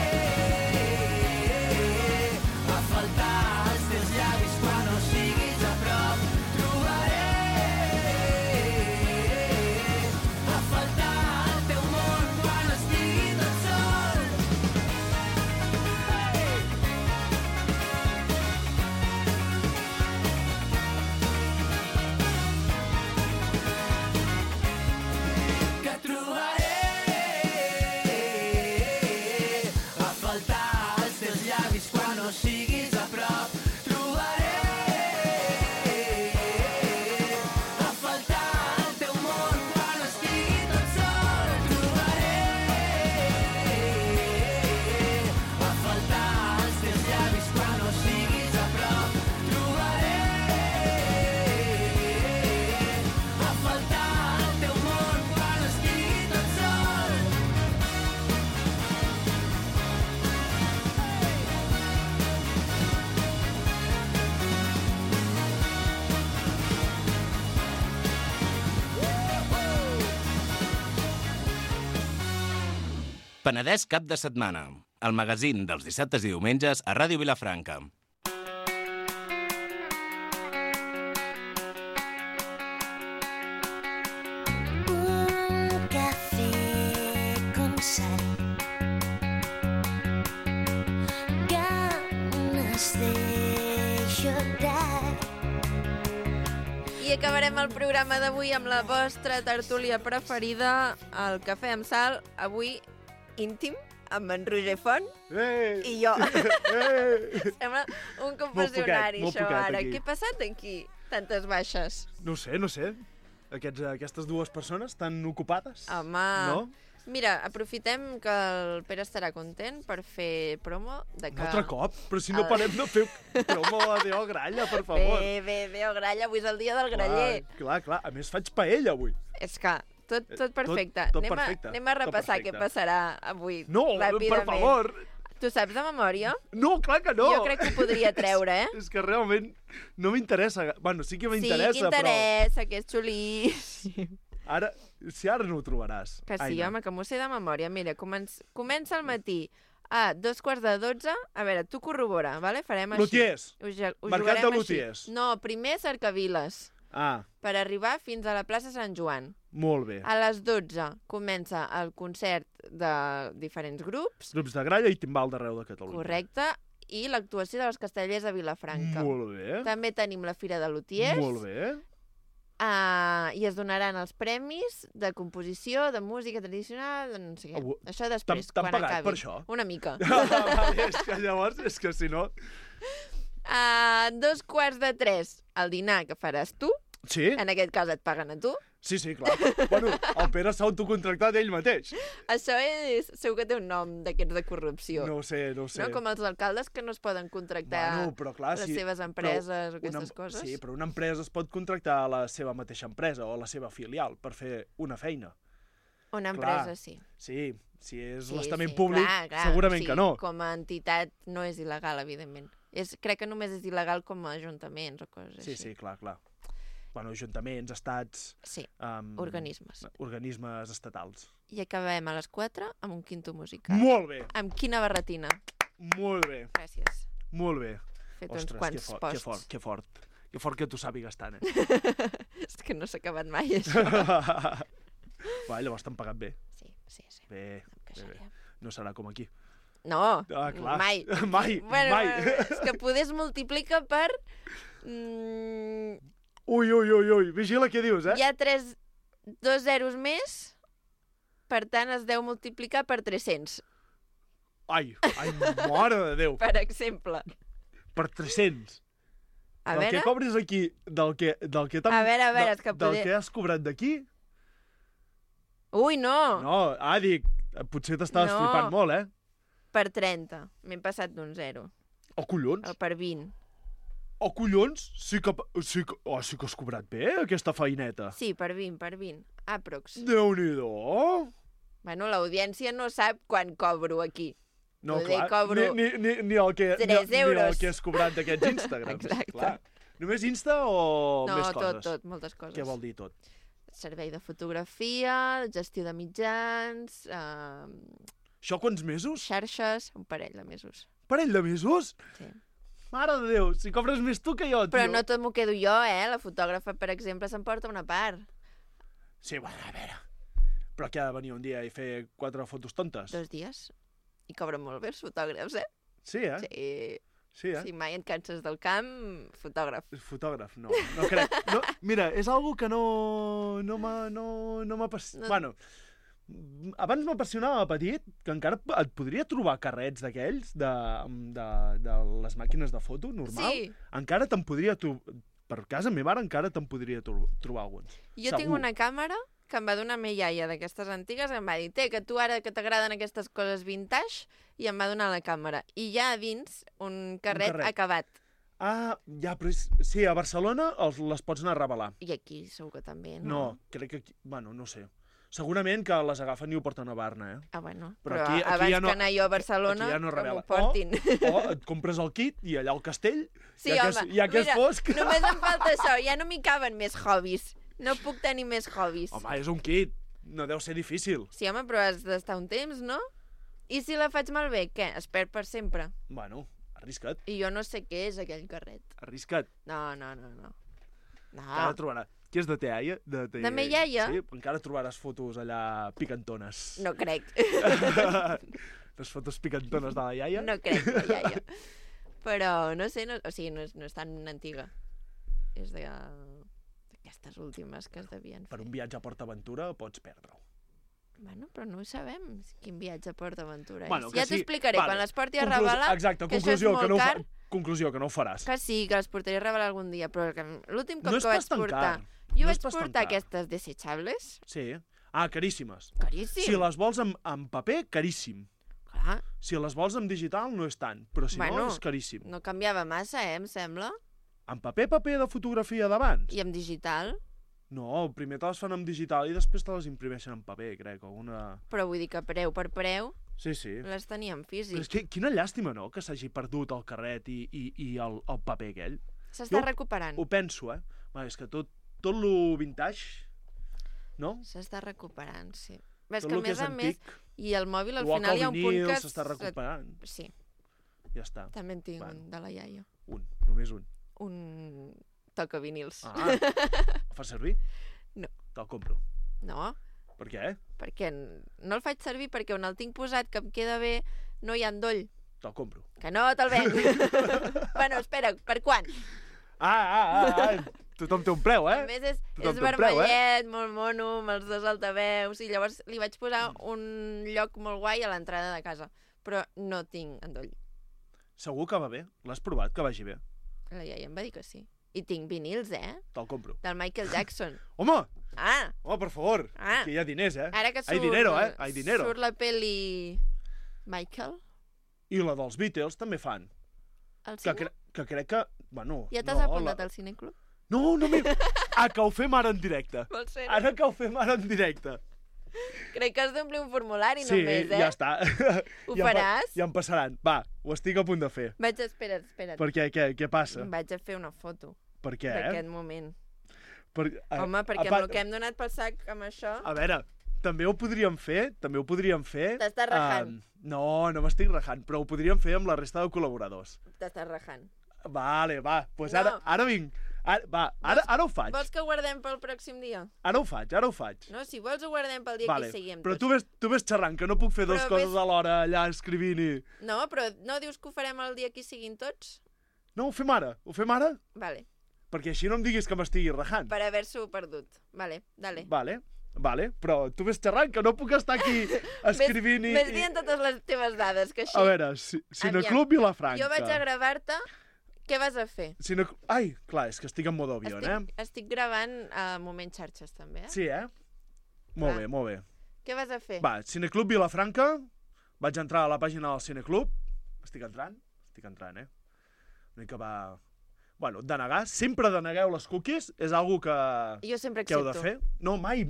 a faltar els teus llavis quan no siguis a prop. A faltar el teu món quan estigui tot sol. Que trobaré a faltar els teus llavis quan no siguis a prop. A faltar el teu món quan estigui tot sol. A faltar els teus llavis quan no siguis a prop. A faltar el teu món quan estigui tot sol. Penedès cap de setmana, el magazín dels dissabtes i diumenges a Ràdio Vilafranca. Un café con sal, ganas de llorar. I acabarem el programa d'avui amb la vostra tertúlia preferida, el Cafè amb Sal, avui íntim, amb en Roger Font i jo. Sembla un confessionari, molt això, poquet, ara. aquí. Què ha passat aquí? Tantes baixes. No sé. Aquestes dues persones tan ocupades. Home, No? mira, aprofitem que el Pere estarà content per fer promo de que... Un altre cop? Però si no El- parem de fer promo a Déu Gralla, per favor. Bé, Gralla, avui és el dia del graller. Clar. A més, faig paella avui. És que tot perfecte. tot anem, perfecte, anem a tot repassar perfecte. què passarà avui. No, per ràpidament. favor. Tu saps de memòria? No, clar que no. Jo crec que ho podria treure, eh? És que realment no m'interessa. Bueno, sí que Sí, m'interessa, que interessa, que és xulíssim. però... Ara no ho trobaràs. Que sí, Aina. home, que m'ho sé de memòria. Mira, comença al matí a 2:45. A veure, tu corrobora, vale? Farem així. Lutiers. Ho Mercat jugarem de així. lutiers. No, primer cercaviles, Ah, per arribar fins a la plaça Sant Joan. molt bé. A les 12 comença el concert de diferents grups, Grups de gralla i timbal d'arreu de Catalunya. correcte, i l'actuació dels castellers a Vilafranca. Molt bé. També tenim la Fira de Lutiers. Molt bé. I es donaran els premis de composició, de música tradicional, de no sé què. Això després, T'han quan pagat acabi. per això? Una mica. Vale, és que llavors, és que si no... A 2:45, el dinar que faràs tu. Sí? En aquest cas et paguen a tu. Sí, clar. Bueno, el Pere s'ha autocontractat ell mateix. Això segur que té un nom d'aquests de corrupció. No ho sé. No? Com els alcaldes que no es poden contractar Bueno, però clar, les sí, seves empreses o aquestes coses. Sí, però una empresa es pot contractar a la seva mateixa empresa o a la seva filial per fer una feina. Una empresa, sí. Sí, si és Sí, l'estament sí, públic, clar, segurament sí, que no. Com a entitat no és il·legal, evidentment. Crec que només és il·legal com a ajuntaments o coses Sí, així. clar. Bueno, ajuntaments, estats... Sí, organismes. Organismes estatals. I acabem a les 4 amb un quinto musical. Molt bé. Amb quina barretina. Molt bé. Gràcies. Molt bé. Fet uns quants posts. Que fort. Que fort que tu sàpigues tant, És que no s'ha acabat mai, això. Va, llavors t'han pagat bé. Sí. Bé. No serà com aquí. No, clar. mai. Mai. És que poder es multiplica per... Ui, vigila què dius, eh? Hi ha 2 zeros més, per tant es deu multiplicar per 300. Ai, mare de Déu. Per exemple. Per 300. A del veure... que cobres aquí, del que A veure, és que del que has cobrat d'aquí... Ui, no! No, dic, potser t'estaves flipant molt, eh? Per 30. M'he passat d'un 0. Oh, collons! O per 20. Oh, collons! Sí que has cobrat bé, aquesta feineta. Sí, per 20. Aprox. Déu-n'hi-do! Bueno, l'audiència no sap quan cobro aquí. No, Poder clar, cobro ni el que 3 euros. Ni el que has cobrat d'aquests Instagrams. Exacte. Clar. Només Insta o No, més coses? tot, moltes coses. Què vol dir tot? Servei de fotografia, gestió de mitjans... Això quants mesos? Xarxes, un parell de mesos. Parell de mesos? Sí. Mare de Déu, si cobres més tu que jo, tio. Però no tot m'ho quedo jo, La fotògrafa, per exemple, s'emporta una part. Sí, bueno, a veure. Però que ha de venir un dia i fer 4 fotos tontes? 2 dies. I cobren molt bé els fotògrafs, Sí, eh? Sí, eh? Si mai et canses del camp, fotògraf. Fotògraf, no crec. No, mira, és algo que no m'apassionava. Bueno, abans m'apassionava petit, que encara et podria trobar carrets d'aquells, de les màquines de foto, normal. Sí. Encara te'n podria... Per casa meva ara encara te'n podria trobar alguns. Jo tinc una càmera que em va donar ma iaia d'aquestes antigues, em va dir, que tu ara que t'agraden aquestes coses vintage, i em va donar la càmera. I hi ha a dins un carret acabat. Ah, ja, però sí, a Barcelona les pots anar a revelar. I aquí segur que també, no? No, crec que aquí... Bueno, no sé. Segurament que les agafen i ho porten a Barna, eh? Ah, bueno. Però aquí abans ja no, que anar jo a Barcelona, ja no que m'ho portin. O et compres el kit i allà al castell, sí, ja home, que és fosc... Només em falta això, ja no m'hi caben més hobbies. No puc tenir més hobbies. Home, és un kit, no deu ser difícil. Sí, home, però has d'estar un temps, no? I si la faig malbé, què? Es perd per sempre. Bueno, arrisca't, I jo no sé què és aquell carret. arrisca't. No. Encara trobaràs. Qui és de te iaia? De me iaia? Sí, encara trobaràs fotos allà picantones. No crec. Les fotos picantones de la iaia? No crec, la iaia. Però no sé, o sigui, no és tan antiga. És d'aquestes últimes que es devien fer. Per un viatge a PortAventura pots perdre-ho. Bueno, però no ho sabem, quin viatge a PortAventura és. Bueno, que Ja sí. t'explicaré, Vale. quan les porti a revelar, Exacte, que això és conclusió, molt car. conclusió, que no ho faràs. Que sí, que les portaré a revelar algun dia, però l'últim cop No és que vaig pas tan portar... car. Jo No és vaig pas tan portar car. aquestes desechables. Sí. Ah, caríssimes. Caríssim. Si les vols en paper, caríssim. Clar, Si les vols en digital, no és tant. Però si Bueno, no, és caríssim. no canviava massa, em sembla. En paper de fotografia d'abans? I en digital. No, primer te les fan en digital i després te les imprimeixen en paper, crec. Alguna... Però vull dir que preu per preu Sí, sí. les teníem físic. Però és que quina llàstima, no?, que s'hagi perdut el carret i el paper aquell. S'està Jo recuperant. Ho penso, eh? Va, és que tot lo vintage, no? S'està recuperant, sí. Ves Tot que lo a que més és a més, antic, i el mòbil al igual final que hi ha el un punt vinil que... s'està recuperant. Sí, Ja està. també en tinc Bueno. un de la iaia. Només un. Un toca vinils. Ah, el fas servir? No. Te'l compro. No, Per què? perquè no el faig servir perquè on el tinc posat que em queda bé no hi ha endoll. Te'l compro. Que no te'l venc. Bueno, espera, per quan? Tothom té un preu, A eh? més és Tothom té un preu, vermellet, molt mono, amb els dos altaveus, i llavors li vaig posar un lloc molt guai a l'entrada de casa. Però no tinc endoll. Segur que va bé. L'has provat, que vagi bé. La iaia em va dir que sí. I tinc vinils, Te'l compro. Del Michael Jackson. Home! Ah! Home, per favor. Ah. Que hi ha diners, eh? Ara que surt... Hay dinero, eh? Hay dinero. Surt la peli... Michael? I la dels Beatles també fan. Al Que, cine? que crec que... Bueno, Ja t'has apuntat al cineclub? No, no m'he... Ah, que ho fem ara en directe. Vols fer-ho? Ara que ho fem ara en directe. Crec que has d'omplir un formulari Sí, només, eh? ja està. Ho Ja em faràs? Ja em passaran. Va, ho estic a punt de fer. Espera't. Per què? Què passa? Vaig a fer una foto Per què? d'aquest moment. Per... Home, perquè amb el que hem donat pel sac amb això... A veure, també ho podríem fer. T'estàs rajant. No m'estic rajant, però ho podríem fer amb la resta de col·laboradors. T'estàs rajant. Vale, va, doncs No. ara vinc. Ara ho faig. Vols que ho guardem pel pròxim dia? Ara ho faig. No, si vols ho guardem pel dia Vale, que hi seguim però tots. tu ves xerrant, que no puc fer dues Però coses ves- alhora allà escrivint i... No, però no dius que ho farem el dia que hi siguin tots? No, ho fem ara. Vale, Perquè així no em diguis que m'estigui rajant. per haver-s'ho perdut. Vale, dale. Vale, però tu ves xerrant, que no puc estar aquí escrivint i... Ves dient totes les teves dades, que així... A veure, Cineclub Vilafranca. Jo vaig a gravar-te. Què vas a fer? Ai, clar, és que estic en modo avió, Estic gravant a Moment Xarxes, també, eh? Sí, eh? Molt bé. Què vas a fer? Va, Cineclub Vilafranca, vaig entrar a la pàgina del Cineclub, estic entrant, eh? Una mica va... Bueno, denegar, sempre denegueu les cookies, és algo que... Jo sempre que heu de accepto. fer. No, mai.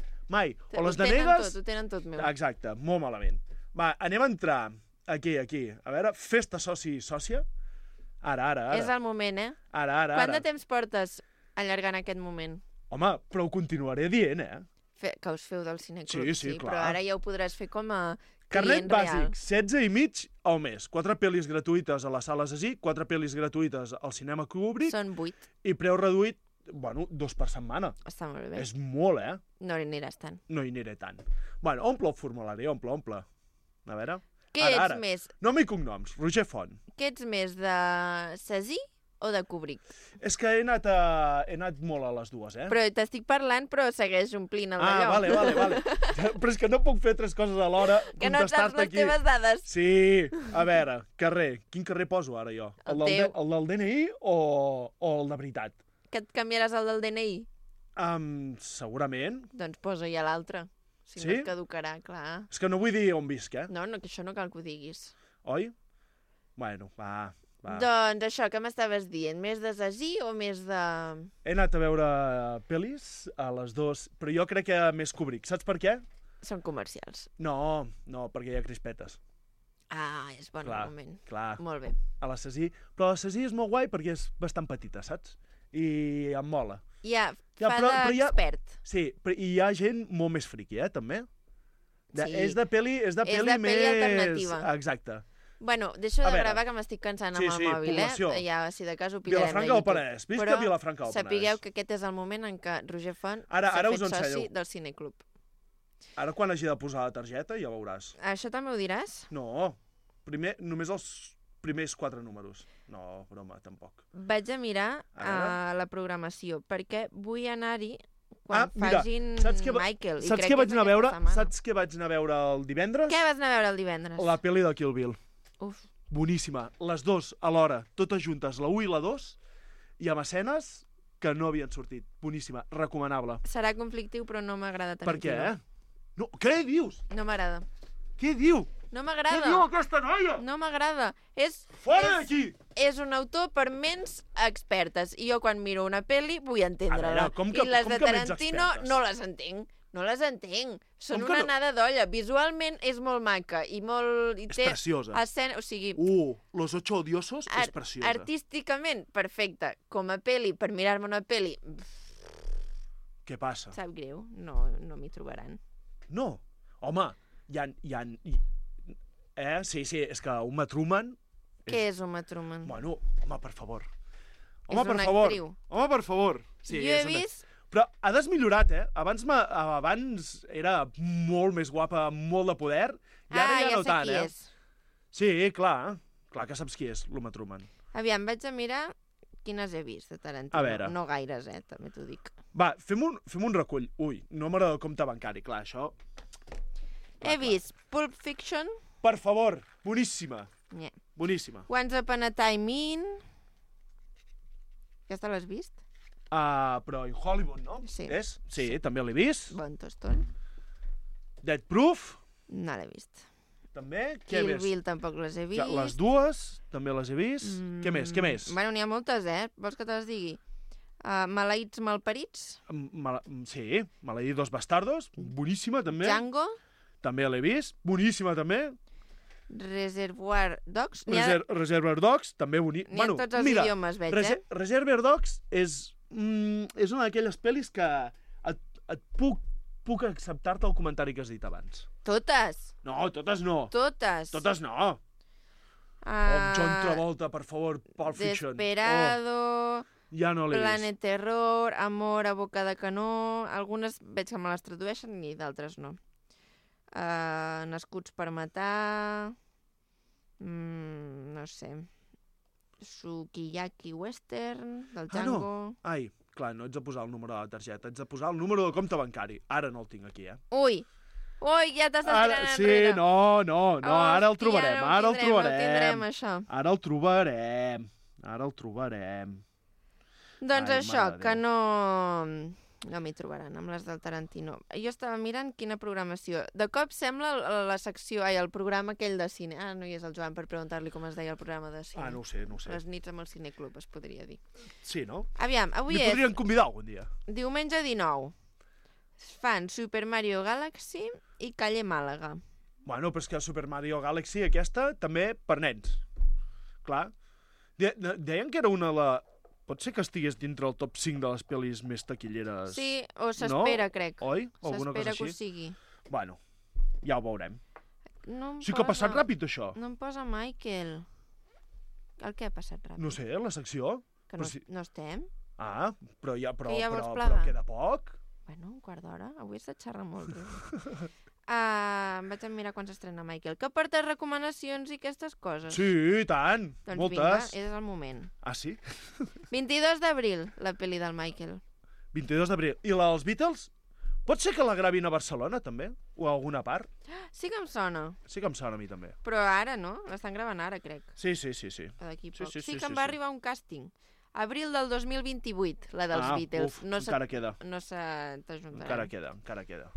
O les Ho tenen denegues... tot, ho tenen tot, meu. Exacte, molt malament. Va, anem a entrar aquí. A veure, festa soci i sòcia. Ara. És el moment, eh? Ara. Quant de temps portes allargant aquest moment? Home, però ho continuaré dient, eh? Que us feu del cineclub, Sí, clar. però ara ja ho podràs fer com a Carnet client real. bàsic, 16 i mig al mes. 4 pel·lis gratuïtes a les sales Así, 4 pel·lis gratuïtes al cinema Kubrick. Són 8. I preu reduït, 2 per setmana. Està molt bé. És molt, eh? No hi aniràs tant. No hi aniré tant. Bueno, omple el formulari, omple. A veure... Què ets més? Nom i cognoms, Roger Font. Què ets més, de Cesí o de Kubrick? És que he anat molt a les dues, eh? Però t'estic parlant, però segueix omplint el d'allò. Vale. Però és que no puc fer 3 coses alhora. Que no et saps les aquí. teves dades. Sí, a veure, carrer. Quin carrer poso ara jo? El teu. El del DNI o el de veritat? Que et canviaràs el del DNI? Segurament. Doncs posa ja l'altre. Si Sí? no et caducarà, clar. És que no vull dir on visc, eh? No, que això no cal que ho diguis. Oi? Bueno, va. Doncs això, què m'estaves dient? Més de Cesí o més de... He anat a veure pel·lis a les dues, però jo crec que més Kubrick. Saps per què? Són comercials. No, perquè hi ha crispetes. Ah, és bon moment. Clar. Molt bé. A la Cesí. Però la Cesí és molt guai perquè és bastant petita, saps? I em mola. Ja, fa d'expert. Sí, però hi ha gent molt més friqui, també. Sí. És de peli peli alternativa. Exacte. Bueno, deixo A de veure. gravar que m'estic cansant amb Sí, el sí, mòbil, població. Ja, si de cas ho pillarem Vilafranca de del YouTube. Penedès. Visca Però Vilafranca del Penedès. sapigueu que aquest és el moment en què Roger Font Ara s'ha us fet ho soci ensenyeu. del Cineclub. Ara quan hagi de posar la targeta ja veuràs. Això també ho diràs? No, només els primers 4 números. No, broma, tampoc. Vaig a mirar A la programació, perquè vull anar-hi quan mira, facin Michael. Saps què vaig anar a veure? Saps què vaig anar a veure el divendres? Què vas anar a veure el divendres? La pel·li de Kill Bill. Uf. Boníssima. Les dues alhora, totes juntes, la 1 i la 2, i amb escenes que no havien sortit. Boníssima, recomanable. Serà conflictiu, però no m'agrada tant. Per què? No, què dius? No m'agrada. Què diu? No m'agrada. Què diu aquesta noia? No m'agrada. Fora d'aquí! És un autor per ments expertes. I jo quan miro una pel·li vull entendre-la. A veure, com que- I les com de que ments Tarantino expertes? no les entenc. No les entenc. Són Com que una no? anada d'olla. Visualment és molt maca i molt... I És té preciosa. Escena, o sigui, Los Ocho Odiosos és preciosa. artísticament perfecta. Com a pel·li, per mirar-me una pel·li, Què passa? sap greu, no m'hi trobaran. No. Home, sí, és que Uma Thurman... Què és Uma Thurman? Bueno, home, per favor. És Home, per una favor. actriu. Home, per favor. Sí, Jo he és una- vist... Però ha desmillorat, eh? Abans era molt més guapa, amb molt de poder, i ara ja no sé tant, qui eh? és. Sí, clar. Clar que saps qui és, l'Uma Thurman. Aviam, vaig a mirar quines he vist de Tarantino. A veure. No gaires, també t'ho dic. Va, fem un recull. Ui, número de compte bancari, clar, això... He vist Pulp Fiction. Per favor, boníssima. Yeah. Boníssima. Once Upon a Time In. Aquesta l'has vist? Però en Hollywood, no? Sí. És? Sí, també l'he vist. Bon tostón. Dead Proof, No l'he vist. també. Què Kill més? Bill tampoc les he vist. Les dues, també les he vist. Què més? Què més? Bueno, n'hi ha moltes, Vols que te les digui? Maleïts malparits. Sí, Maleïdos Bastardos, boníssima, també. Django. També l'he vist, boníssima, també. Reservoir Dogs. Reservoir Dogs, també boníssima. N'hi ha tots els idiomes, veig, Reservoir Dogs és una d'aquelles pel·lis que et puc acceptar-te el comentari que has dit abans. Totes. No, totes no. Totes. Totes no. John Travolta, per favor, Pulp Fiction. Desperado... Ja no l'he vist. Planet Terror, Amor a boca de canó... Algunes veig que me les tradueixen i d'altres no. Nascuts per matar... no sé... Sukiyaki Western, del Django... No. Ai, clar, no ets de posar el número de la targeta, ets de posar el número de compte bancari. Ara no el tinc aquí, Ui, ja t'estàs tirant enrere. Sí, no, ara el trobarem, ja no ho tindrem, això. Ara el trobarem. Doncs Ai, això, mare de que Déu. no m'hi trobaran, amb les del Tarantino. Jo estava mirant quina programació. De cop sembla la secció, el programa aquell de cine. No hi és el Joan per preguntar-li com es deia el programa de cine. No ho sé. Les nits amb el Cineclub, es podria dir. Sí, no? Aviam, avui M'hi podrien convidar algun dia. Diumenge 19. Fan Super Mario Galaxy i Calle Màlaga. Bueno, però és que Super Mario Galaxy, aquesta, també per nens. Clar. Deien que era una de la... Pot ser que estigués dintre el top 5 de les pel·lis més taquilleres. Sí, o s'espera, crec. Oi? Alguna cosa s'espera que així? ho sigui. Bueno, ja ho veurem. No em Sí que ha passat ràpid, això. No em posa Michael. El que ha passat ràpid? No sé, la secció. Que no estem? Però Que ja vols però plegar? queda poc. Bueno, un quart d'hora. Avui has de xerrar molt. Vaig a mirar quan s'estrena Michael. Que portes recomanacions i aquestes coses. Sí, i tant. Doncs moltes. vinga, és el moment. Sí? 22 d'abril, la pel·li del Michael. 22 d'abril. I la dels Beatles? Pot ser que la gravin a Barcelona, també? O a alguna part? Sí que em sona. Sí que em sona a mi, també. Però ara, no? L'estan gravant ara, crec. Sí. D'aquí poc. Sí, que em va arribar un càsting. Abril del 2028, la dels Beatles. Encara queda. No t'ajuntaran. Encara queda.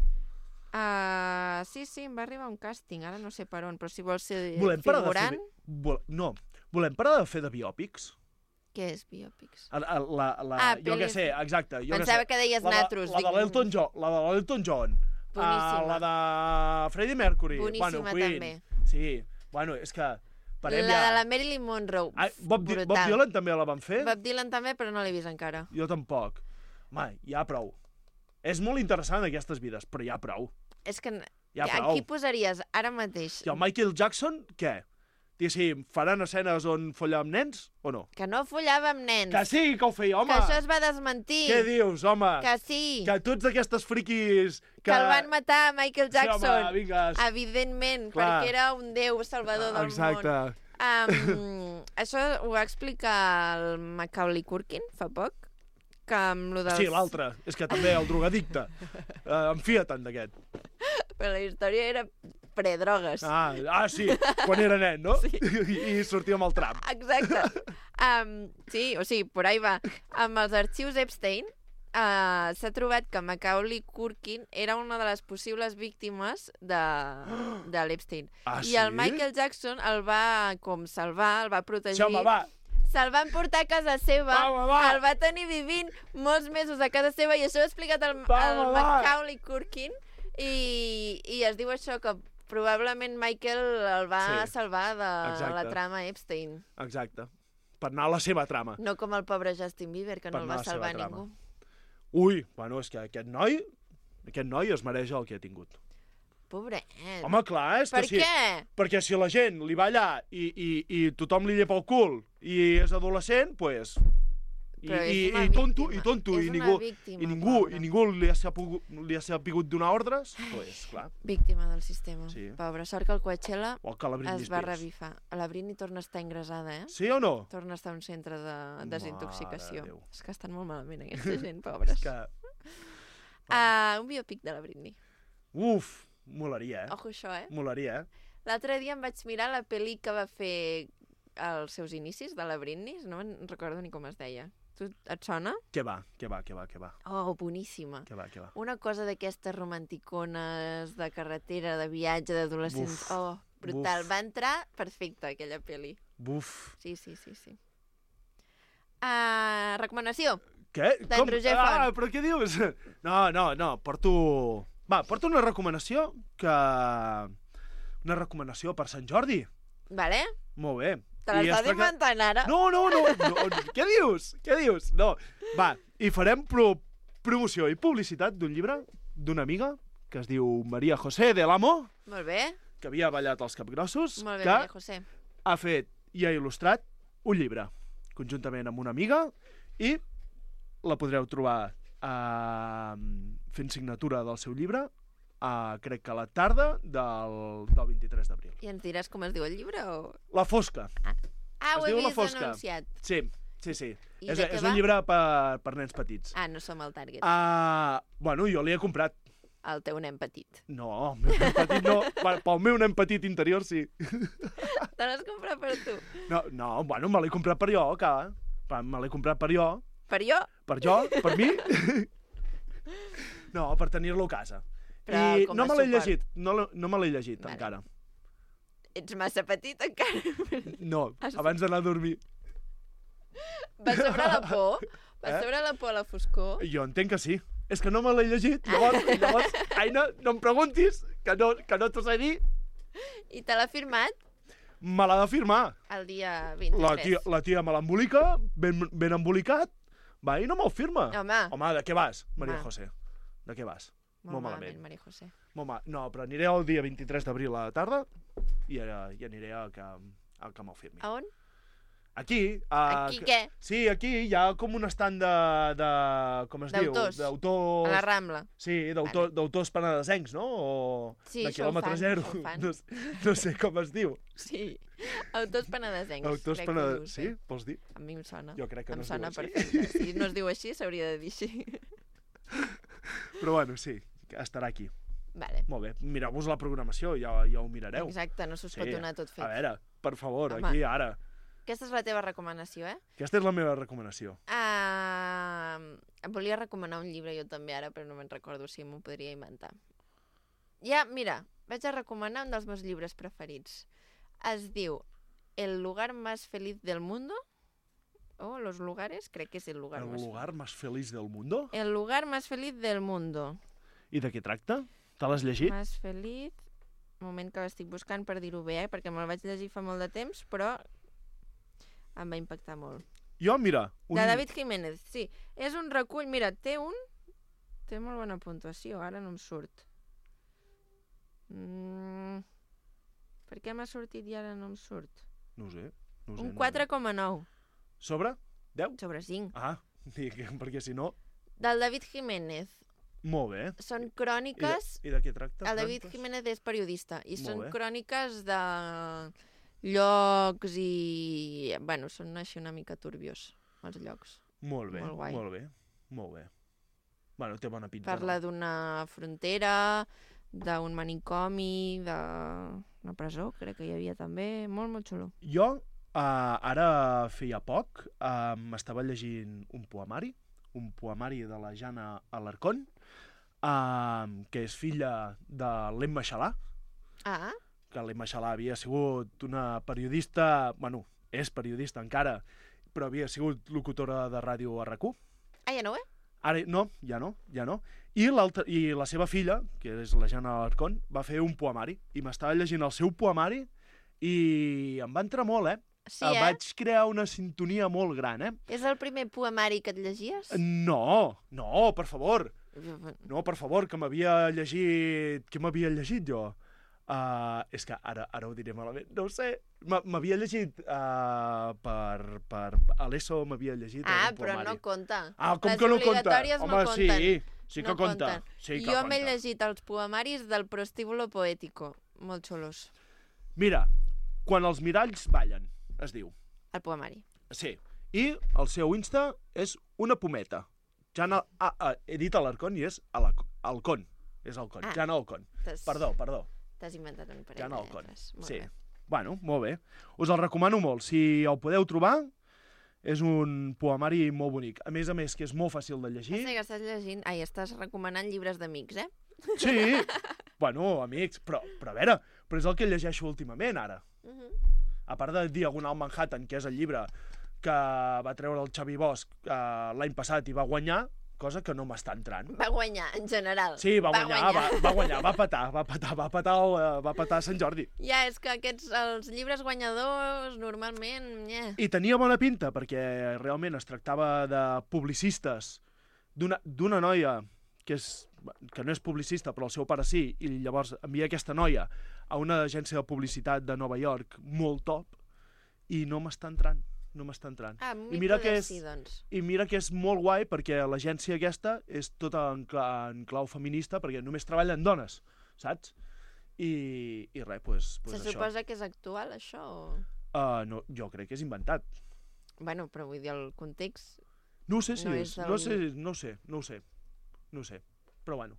Sí, em va arribar un càsting, ara no sé per on, però si vols ser Volem figurant... No, volem parar de fer de biòpics? Què és biòpics? Jo què sé, exacte. Pensava que deies natros. La de l'Elton John. Boníssima. La de Freddie Mercury. Boníssima, també. Sí, bueno, és que... La de la Marilyn Monroe. Bob Dylan també la van fer? Bob Dylan també, però no l'he vist encara. Jo tampoc. Ja prou. És molt interessant aquestes vides, però ja prou. És que Ja, prou. Qui posaries ara mateix? I el Michael Jackson, què? Diguéssim, faran escenes on follar amb nens o no? Que no follava amb nens. Que sí, que ho feia, home! Que això es va desmentir. Què dius, home? Que sí. Que tots aquestes friquis... Que el van matar, Michael Jackson. Sí, home, vingues. Evidentment, Clar. perquè era un déu salvador del Exacte. món. Això ho va explicar el Macaulay Culkin fa poc, que amb lo dels... Sí, l'altre. És que també el drogadicte. Em fia tant d'aquest. Però la història era predrogues. Sí, quan era nen, no? Sí. I sortia amb el tram. Exacte. Sí, o sigui, por ahí va. Amb els arxius Epstein s'ha trobat que Macaulay Culkin era una de les possibles víctimes de l'Epstein. Sí? I el Michael Jackson el va com salvar, el va protegir. Sí, home, va. Se'l van portar a casa seva, va. el va tenir vivint molts mesos a casa seva i això ho ha explicat el Macaulay Culkin i es diu això, que probablement Michael el va salvar de la trama Epstein. Exacte. Per anar a la seva trama. No com el pobre Justin Bieber, que no el va salvar ningú. Ui, bueno, és que aquest noi es mereix el que ha tingut. Pobret. Home, clar, és que Per què? Perquè si la gent li va allà i tothom li llepa el cul i és adolescent, pues... I tonto, i ningú li ha sapigut donar ordres, pues, clar. Víctima del sistema. Sí. Pobre, sort que el Coachella es va Spears. revifar. La Britney torna a estar ingressada, eh? Sí o no? Torna a estar en un centre de desintoxicació. Mare Déu. És que estan molt malament, aquesta gent, pobres. És que... Un biopic de la Britney. Uf, molaria, Ojo això, eh? Molaria, L'altre dia em vaig mirar la pel·li que va fer als seus inicis de la Britney, no me'n recordo ni com es deia. Tu et sona? Què va? Oh, boníssima. Què va? Una cosa d'aquestes romanticones de carretera, de viatge, d'adolescents. Oh, brutal. Va entrar perfecta, aquella pel·li. Buf. Sí. Recomanació. Què? D'en Roger Font. Però què dius? No, porto una recomanació una recomanació per Sant Jordi. Vale. Molt bé. Te l'estàs inventant ara? No. Què dius? No. Va, i farem promoció i publicitat d'un llibre d'una amiga que es diu Maria José del Amo. Molt bé. Que havia ballat els Capgrossos. Molt bé, que Maria José. Ha fet i ha il·lustrat un llibre conjuntament amb una amiga i la podreu trobar fent signatura del seu llibre crec que a la tarda del 23 d'abril. I ens diràs com es diu el llibre o...? La Fosca. Ho he vist anunciat. Sí. I És un llibre per nens petits. No som el target. Bueno, jo l'he comprat. El teu nen petit. No, el meu nen petit no. Pel meu nen petit interior, sí. Te l'has comprat per tu? No, bueno, me l'he comprat per jo, me l'he comprat per jo. Per jo? Per jo, per mi. No, per tenir-lo a casa. I no me l'he llegit, no me l'he llegit encara. Ets massa petit encara? No, abans d'anar a dormir. Va sobre la por? Va sobre la por a la foscor? Jo entenc que sí. És que no me l'he llegit, llavors, Aina, no em preguntis, que no t'ho sé dir. I te l'ha firmat? Me l'ha de firmar. El dia 23. La tia me l'embolica, ben embolicat, va i no me'l firma. Home, de què vas, Maria José? De què vas? Molt malament, Maria José. No, però aniré el dia 23 d'abril a la tarda i aniré a que me'l firmi. A on? Aquí. Aquí què? Sí, aquí hi ha com un estand de com es diu? D'autors. A la Rambla. Sí, d'autors penedesencs, no? Sí, de quilòmetre zero. No sé com es diu. Sí, autors penedesencs. Autors penedesencs, sí? Vols dir? A mi em sona. Jo crec que no es diu així. Perfecte. Si no es diu així, s'hauria de dir així. Però bueno, sí, estarà aquí. Vale. Molt bé, mireu-vos la programació, ja ho mirareu. Exacte, no s'us pot donar tot fet. A veure, per favor, aquí, ara. Aquesta és la teva recomanació, eh? Aquesta és la meva recomanació. Em volia recomanar un llibre jo també ara, però no me'n recordo si m'ho podria inventar. Mira, vaig a recomanar un dels meus llibres preferits. Es diu El lugar más feliz del mundo. Los lugares, crec que és el lugar más... ¿El lugar más feliz del mundo? El lugar más feliz del mundo. I de què tracta? Te l'has llegit? Más feliz... Moment que l'estic buscant per dir-ho bé, perquè me'l vaig llegir fa molt de temps, però em va impactar molt. Jo, mira... De David Jiménez, sí. És un recull... Mira, té molt bona puntuació, ara no em surt. Per què m'ha sortit i ara no em surt? No ho sé. Un 4,9. Sobre? 10? Sobre 5. Ah, perquè si no... Del David Jiménez. Molt bé. Són cròniques... I de què tracta? El David Jiménez és periodista i Molt són bé. cròniques de llocs i... Bueno, són així una mica turbios, els llocs. Molt bé, Molt guai. molt bé. Bueno, té bona pinta. Parla d'una frontera, d'un manicomi, d'una presó, crec que hi havia també. Molt, molt xulo. Jo, ara feia poc, m'estava llegint un poemari de la Jana Alarcón, que és filla de l'Emma Xalà, Ah, que l'Emma Xalà havia sigut una periodista, bueno, és periodista encara, però havia sigut locutora de ràdio a RAC1. ja no, Ara, no, ja no. I la seva filla, que és la Jana Alarcón, va fer un poemari, i m'estava llegint el seu poemari, i em va entrar molt, Sí, Vaig crear una sintonia molt gran, És el primer poemari que et llegies? No, per favor. No, per favor, que m'havia llegit... Què m'havia llegit jo? És que ara ho diré malament. No ho sé. M'havia llegit per... A l'ESO m'havia llegit un però poemari. no compta. Com Les que no compta? obligatòries Home, no compten. sí que No compta. compten. Sí que Jo m'he compta. llegit els poemaris del Prostíbulo Poético. Molt xulos. Mira, quan els miralls ballen, es diu. El poemari. Sí. I el seu Insta és una pometa. Jana... he dit Alarcón i és Alcón. És Alcón. Jana Alcón. Perdó. T'has inventat un parell Jana de Alcón. lletres. Molt Sí. bé. Bueno, molt bé. Us el recomano molt. Si el podeu trobar, és un poemari molt bonic. A més, que és molt fàcil de llegir. Sí, que estàs llegint... estàs recomanant llibres d'amics, Sí. Bueno, amics, però a veure, però és el que llegeixo últimament, ara. A part de Diagonal Manhattan, que és el llibre que va treure el Xavi Bosch l'any passat i va guanyar, cosa que no m'està entrant. Va guanyar, en general. Sí, va guanyar, va petar Sant Jordi. Ja, és que els llibres guanyadors, normalment... I tenia bona pinta, perquè realment es tractava de publicistes, d'una noia que no és publicista, però el seu pare sí, i llavors envia aquesta noia a una agència de publicitat de Nova York molt top, i no m'està entrant. I mira que és molt guai, perquè l'agència aquesta és tota en clau feminista, perquè només treballen dones, saps? I res, doncs Se això. suposa que és actual, això? No, jo crec que és inventat. Bueno, però vull dir, el context... No ho sé si no és, és no ho sé, però bueno.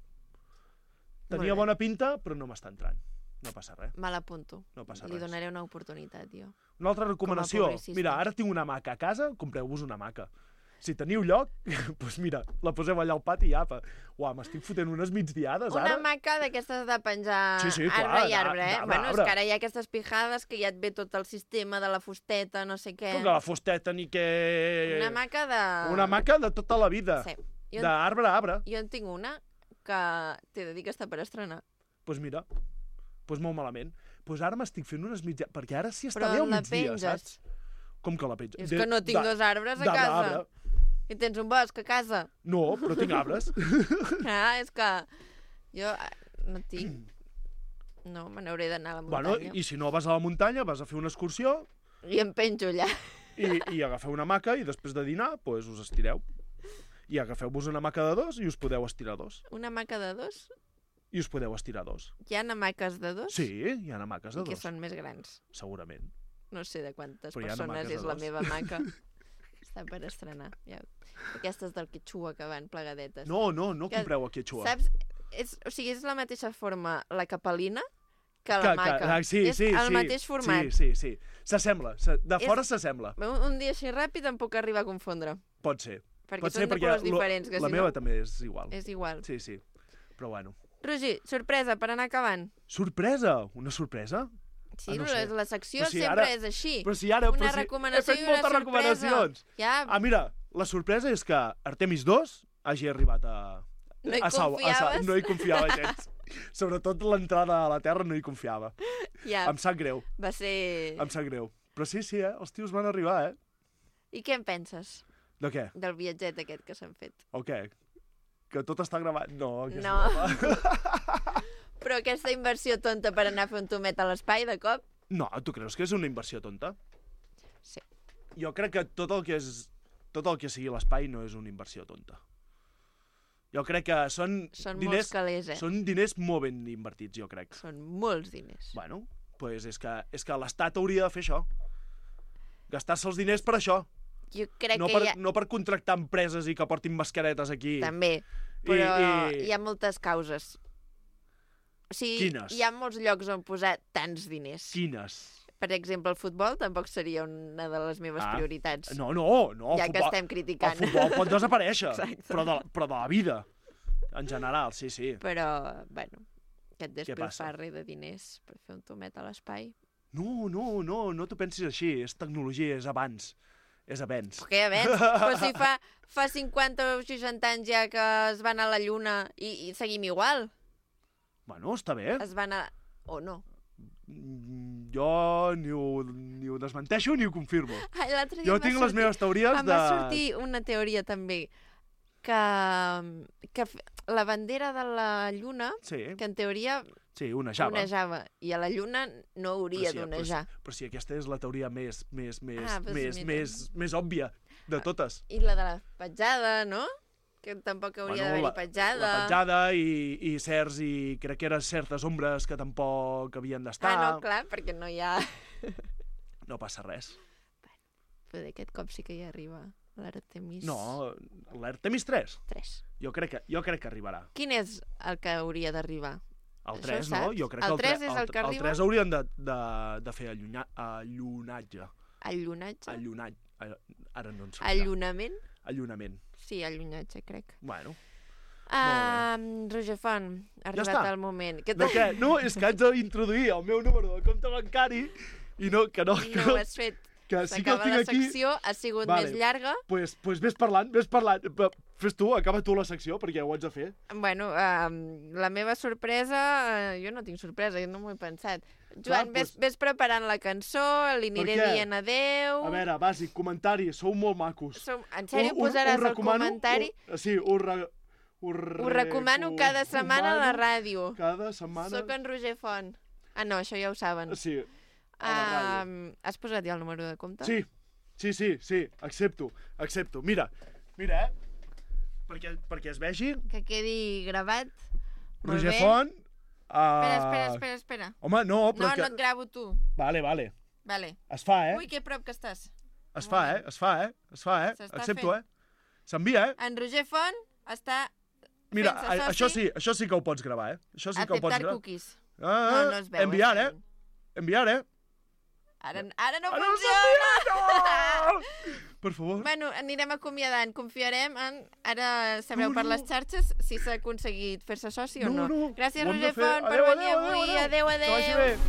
Tenia bona pinta, però no m'està entrant. No passa res. Me l'apunto. No passa Li res. donaré una oportunitat, jo. Una altra recomanació. publicista. Mira, ara tinc una hamaca a casa, compreu-vos una hamaca. Si teniu lloc, doncs mira, la poseu allà al pati i apa. Uau, m'estic fotent unes migdiades, ara. Una hamaca d'aquestes de penjar Sí, clar, arbre i arbre, d'arbre, és que ara hi ha aquestes pijades que ja et ve tot el sistema de la fusteta, no sé què. Com que la fusteta ni que... Una hamaca de... Una hamaca de tota la vida. Sí. D'arbre a arbre. Jo en tinc una que t'he de dir que està per estrenar. Doncs mira, molt malament. Doncs ara m'estic fent unes migdiades, perquè ara sí està Però bé al la migdia, penges. saps? Com que la penges? És que no tinc dos arbres a casa. Arbre. I tens un bosc a casa. No, però tinc arbres. És que jo no tinc... No, me n'hauré d'anar a la muntanya. Bueno, i si no vas a la muntanya, vas a fer una excursió... I em penjo allà. I agafeu una hamaca i després de dinar, doncs us estireu. I agafeu-vos una hamaca de dos i us podeu estirar dos. Una hamaca de dos? I us podeu estirar dos. Hi ha hamaques de dos? Sí, hi ha hamaques de I que dos. són més grans? Segurament. No sé de quantes Però hi ha persones hamaques és de la dos. meva hamaca. Està per estrenar. Ja. Aquestes del quechua que van plegadetes. No compreu a quechua. Saps? És la mateixa forma la capelina que l'hamaca. Sí, és el mateix format. Sí. S'assembla. De fora s'assembla. Un dia així ràpid em puc arribar a confondre. Pot ser. Perquè són de colors diferents. Que la si meva no, també és igual. És igual. Sí. Però bueno. Roger, sorpresa, per anar acabant. Sorpresa? Una sorpresa? Sí, no sé. la secció Però si sempre ara- és així. Però si ara... Una he recomanació fet i una moltes sorpresa. recomanacions. Ja, Mira, la sorpresa és que Artemis 2 hagi arribat a... No hi a Sau. confiaves? No hi confiava gens. Sobretot l'entrada a la Terra no hi confiava. ja. Em sap greu. Va ser... Em sap greu. Però sí, els tios van arribar, I què en penses De què? del viatget aquest que s'han fet? O què? Que tot està gravat? No. No. Però aquesta inversió tonta per anar a fer un tomet a l'espai, de cop? No, tu creus que és una inversió tonta? Sí. Jo crec que tot el que sigui l'espai no és una inversió tonta. Jo crec que són diners... molts calés, Són diners molt ben invertits, jo crec. Són molts diners. Bueno, doncs és que l'Estat hauria de fer això. Gastar-se els diners per això. Jo crec No que no per contractar empreses i que portin mascaretes aquí. També, però hi ha moltes causes. O sigui, Quines? hi ha molts llocs on posar tants diners. Quines? Per exemple, el futbol tampoc seria una de les meves prioritats. No. Ja que estem criticant. El futbol pot desaparèixer, Exacte. però de la vida. En general, sí. Però, bueno, aquest passa? despilfarre de diners per fer un tomet a l'espai. No t'ho pensis així. És tecnologia, és avanç. És avenç. Què avenç? Però si fa 50 o 60 anys ja que es van a la Lluna i seguim igual. Bueno, està bé. Es van a... O no? Jo ni ho desmenteixo ni ho confirmo. Ai, l'altre dia Jo em va tinc les meves teories em va sortir una teoria també que la bandera de la Lluna, Sí. que en teoria Sí, onejava. onejava, i a la Lluna no hauria d'onejar. Però si aquesta és la teoria més doncs més òbvia de totes. I la de la petjada, no? Que tampoc hauria d'haver-hi petjada. La petjada i crec que eren certes ombres que tampoc havien d'estar. Ah, no, clar, perquè no hi ha... No passa res. Però aquest cop sí que hi arriba l'Artemis... No, l'Artemis 3. 3. Jo crec que arribarà. Quin és el que hauria d'arribar? El Això 3, ho no? saps? Jo crec El que 3 és el que arriba? El 3 haurien de fer allunatge. Allunatge? Ara no en sortirà. Allunament? Allunament. Sí, allunatge, crec. Bueno. Roger Font, ha arribat està. el moment. De què? No, és que haig d'introduir el meu número de compte bancari i no No ho has fet. Que sí que el S'acaba tinc la aquí. secció, ha sigut Vale. més llarga. Pues vés parlant. Fes tu, acaba tu la secció, perquè ho haig de fer. Bueno, la meva sorpresa... jo no tinc sorpresa, jo no m'ho he pensat. Joan, Clar, ves preparant la cançó, li aniré Per què? dient adeu... A veure, bàsic, comentari, sou molt macos. En sèrio posaràs el comentari? Sí, Ho recomano cada setmana a la ràdio. Cada setmana. Soc en Roger Font. Ah, no, això ja ho saben. Sí, a la ràdio. Has posat ja el número de compte? Sí, accepto. Mira, perquè es vegi. Que quedi gravat. Molt Roger bé. Font. Espera. Home, no, però No et gravo tu. Vale. Vale. Es fa, Ui, que prop que estàs. Es fa, S'està Accepto, fent. S'envia, En Roger Font està Mira, fent-se soci. això sí que ho pots gravar, Això sí que ho pots Acceptar gravar. cookies. No es veu. Enviar, Enviar, Ara no Ara no funciona! Per favor. Bueno, anirem acomiadant. Confiarem en... Ara sabreu per les xarxes si s'ha aconseguit fer-se soci o no. Gràcies, Ho hem de Roger fer. Font, per Adéu, venir adéu, avui. adéu. Adéu. Que vagi bé.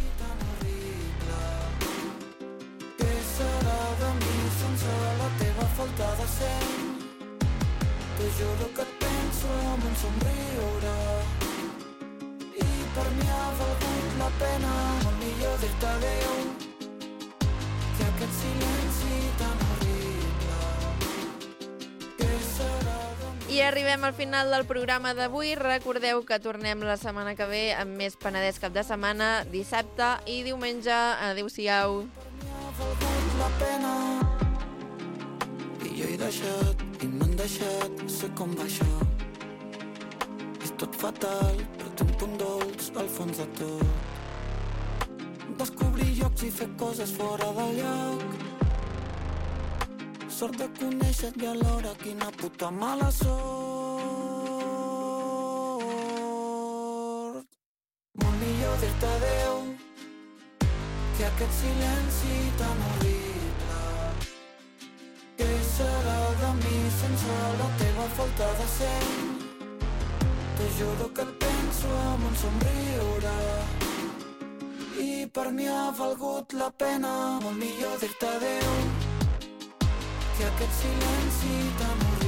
Què serà de mi sense la teva falta de seny? Te juro que et penso amb un somriure i per mi ha valgut la pena molt millor dir-te adéu que aquest silenci tan horrible. Què serà de mi? I arribem al final del programa d'avui. Recordeu que tornem la setmana que ve amb més Penedès cap de setmana, dissabte i diumenge. Adéu-siau. Ha valgut la pena i jo he deixat i m'han deixat, sé com va això. És tot fatal, però té un punt dolç al fons de tot. Descobrir llocs i fer coses fora del lloc. Sort de conèixer-te i alhora quina puta mala sort. Molt millor dir-te adéu que aquest silenci tan horrible. Què serà de mi sense la teva falta de seny? Te juro que et penso amb un somriure i per mi ha valgut la pena molt millor dir-te adéu que aquest silenci tan horrible.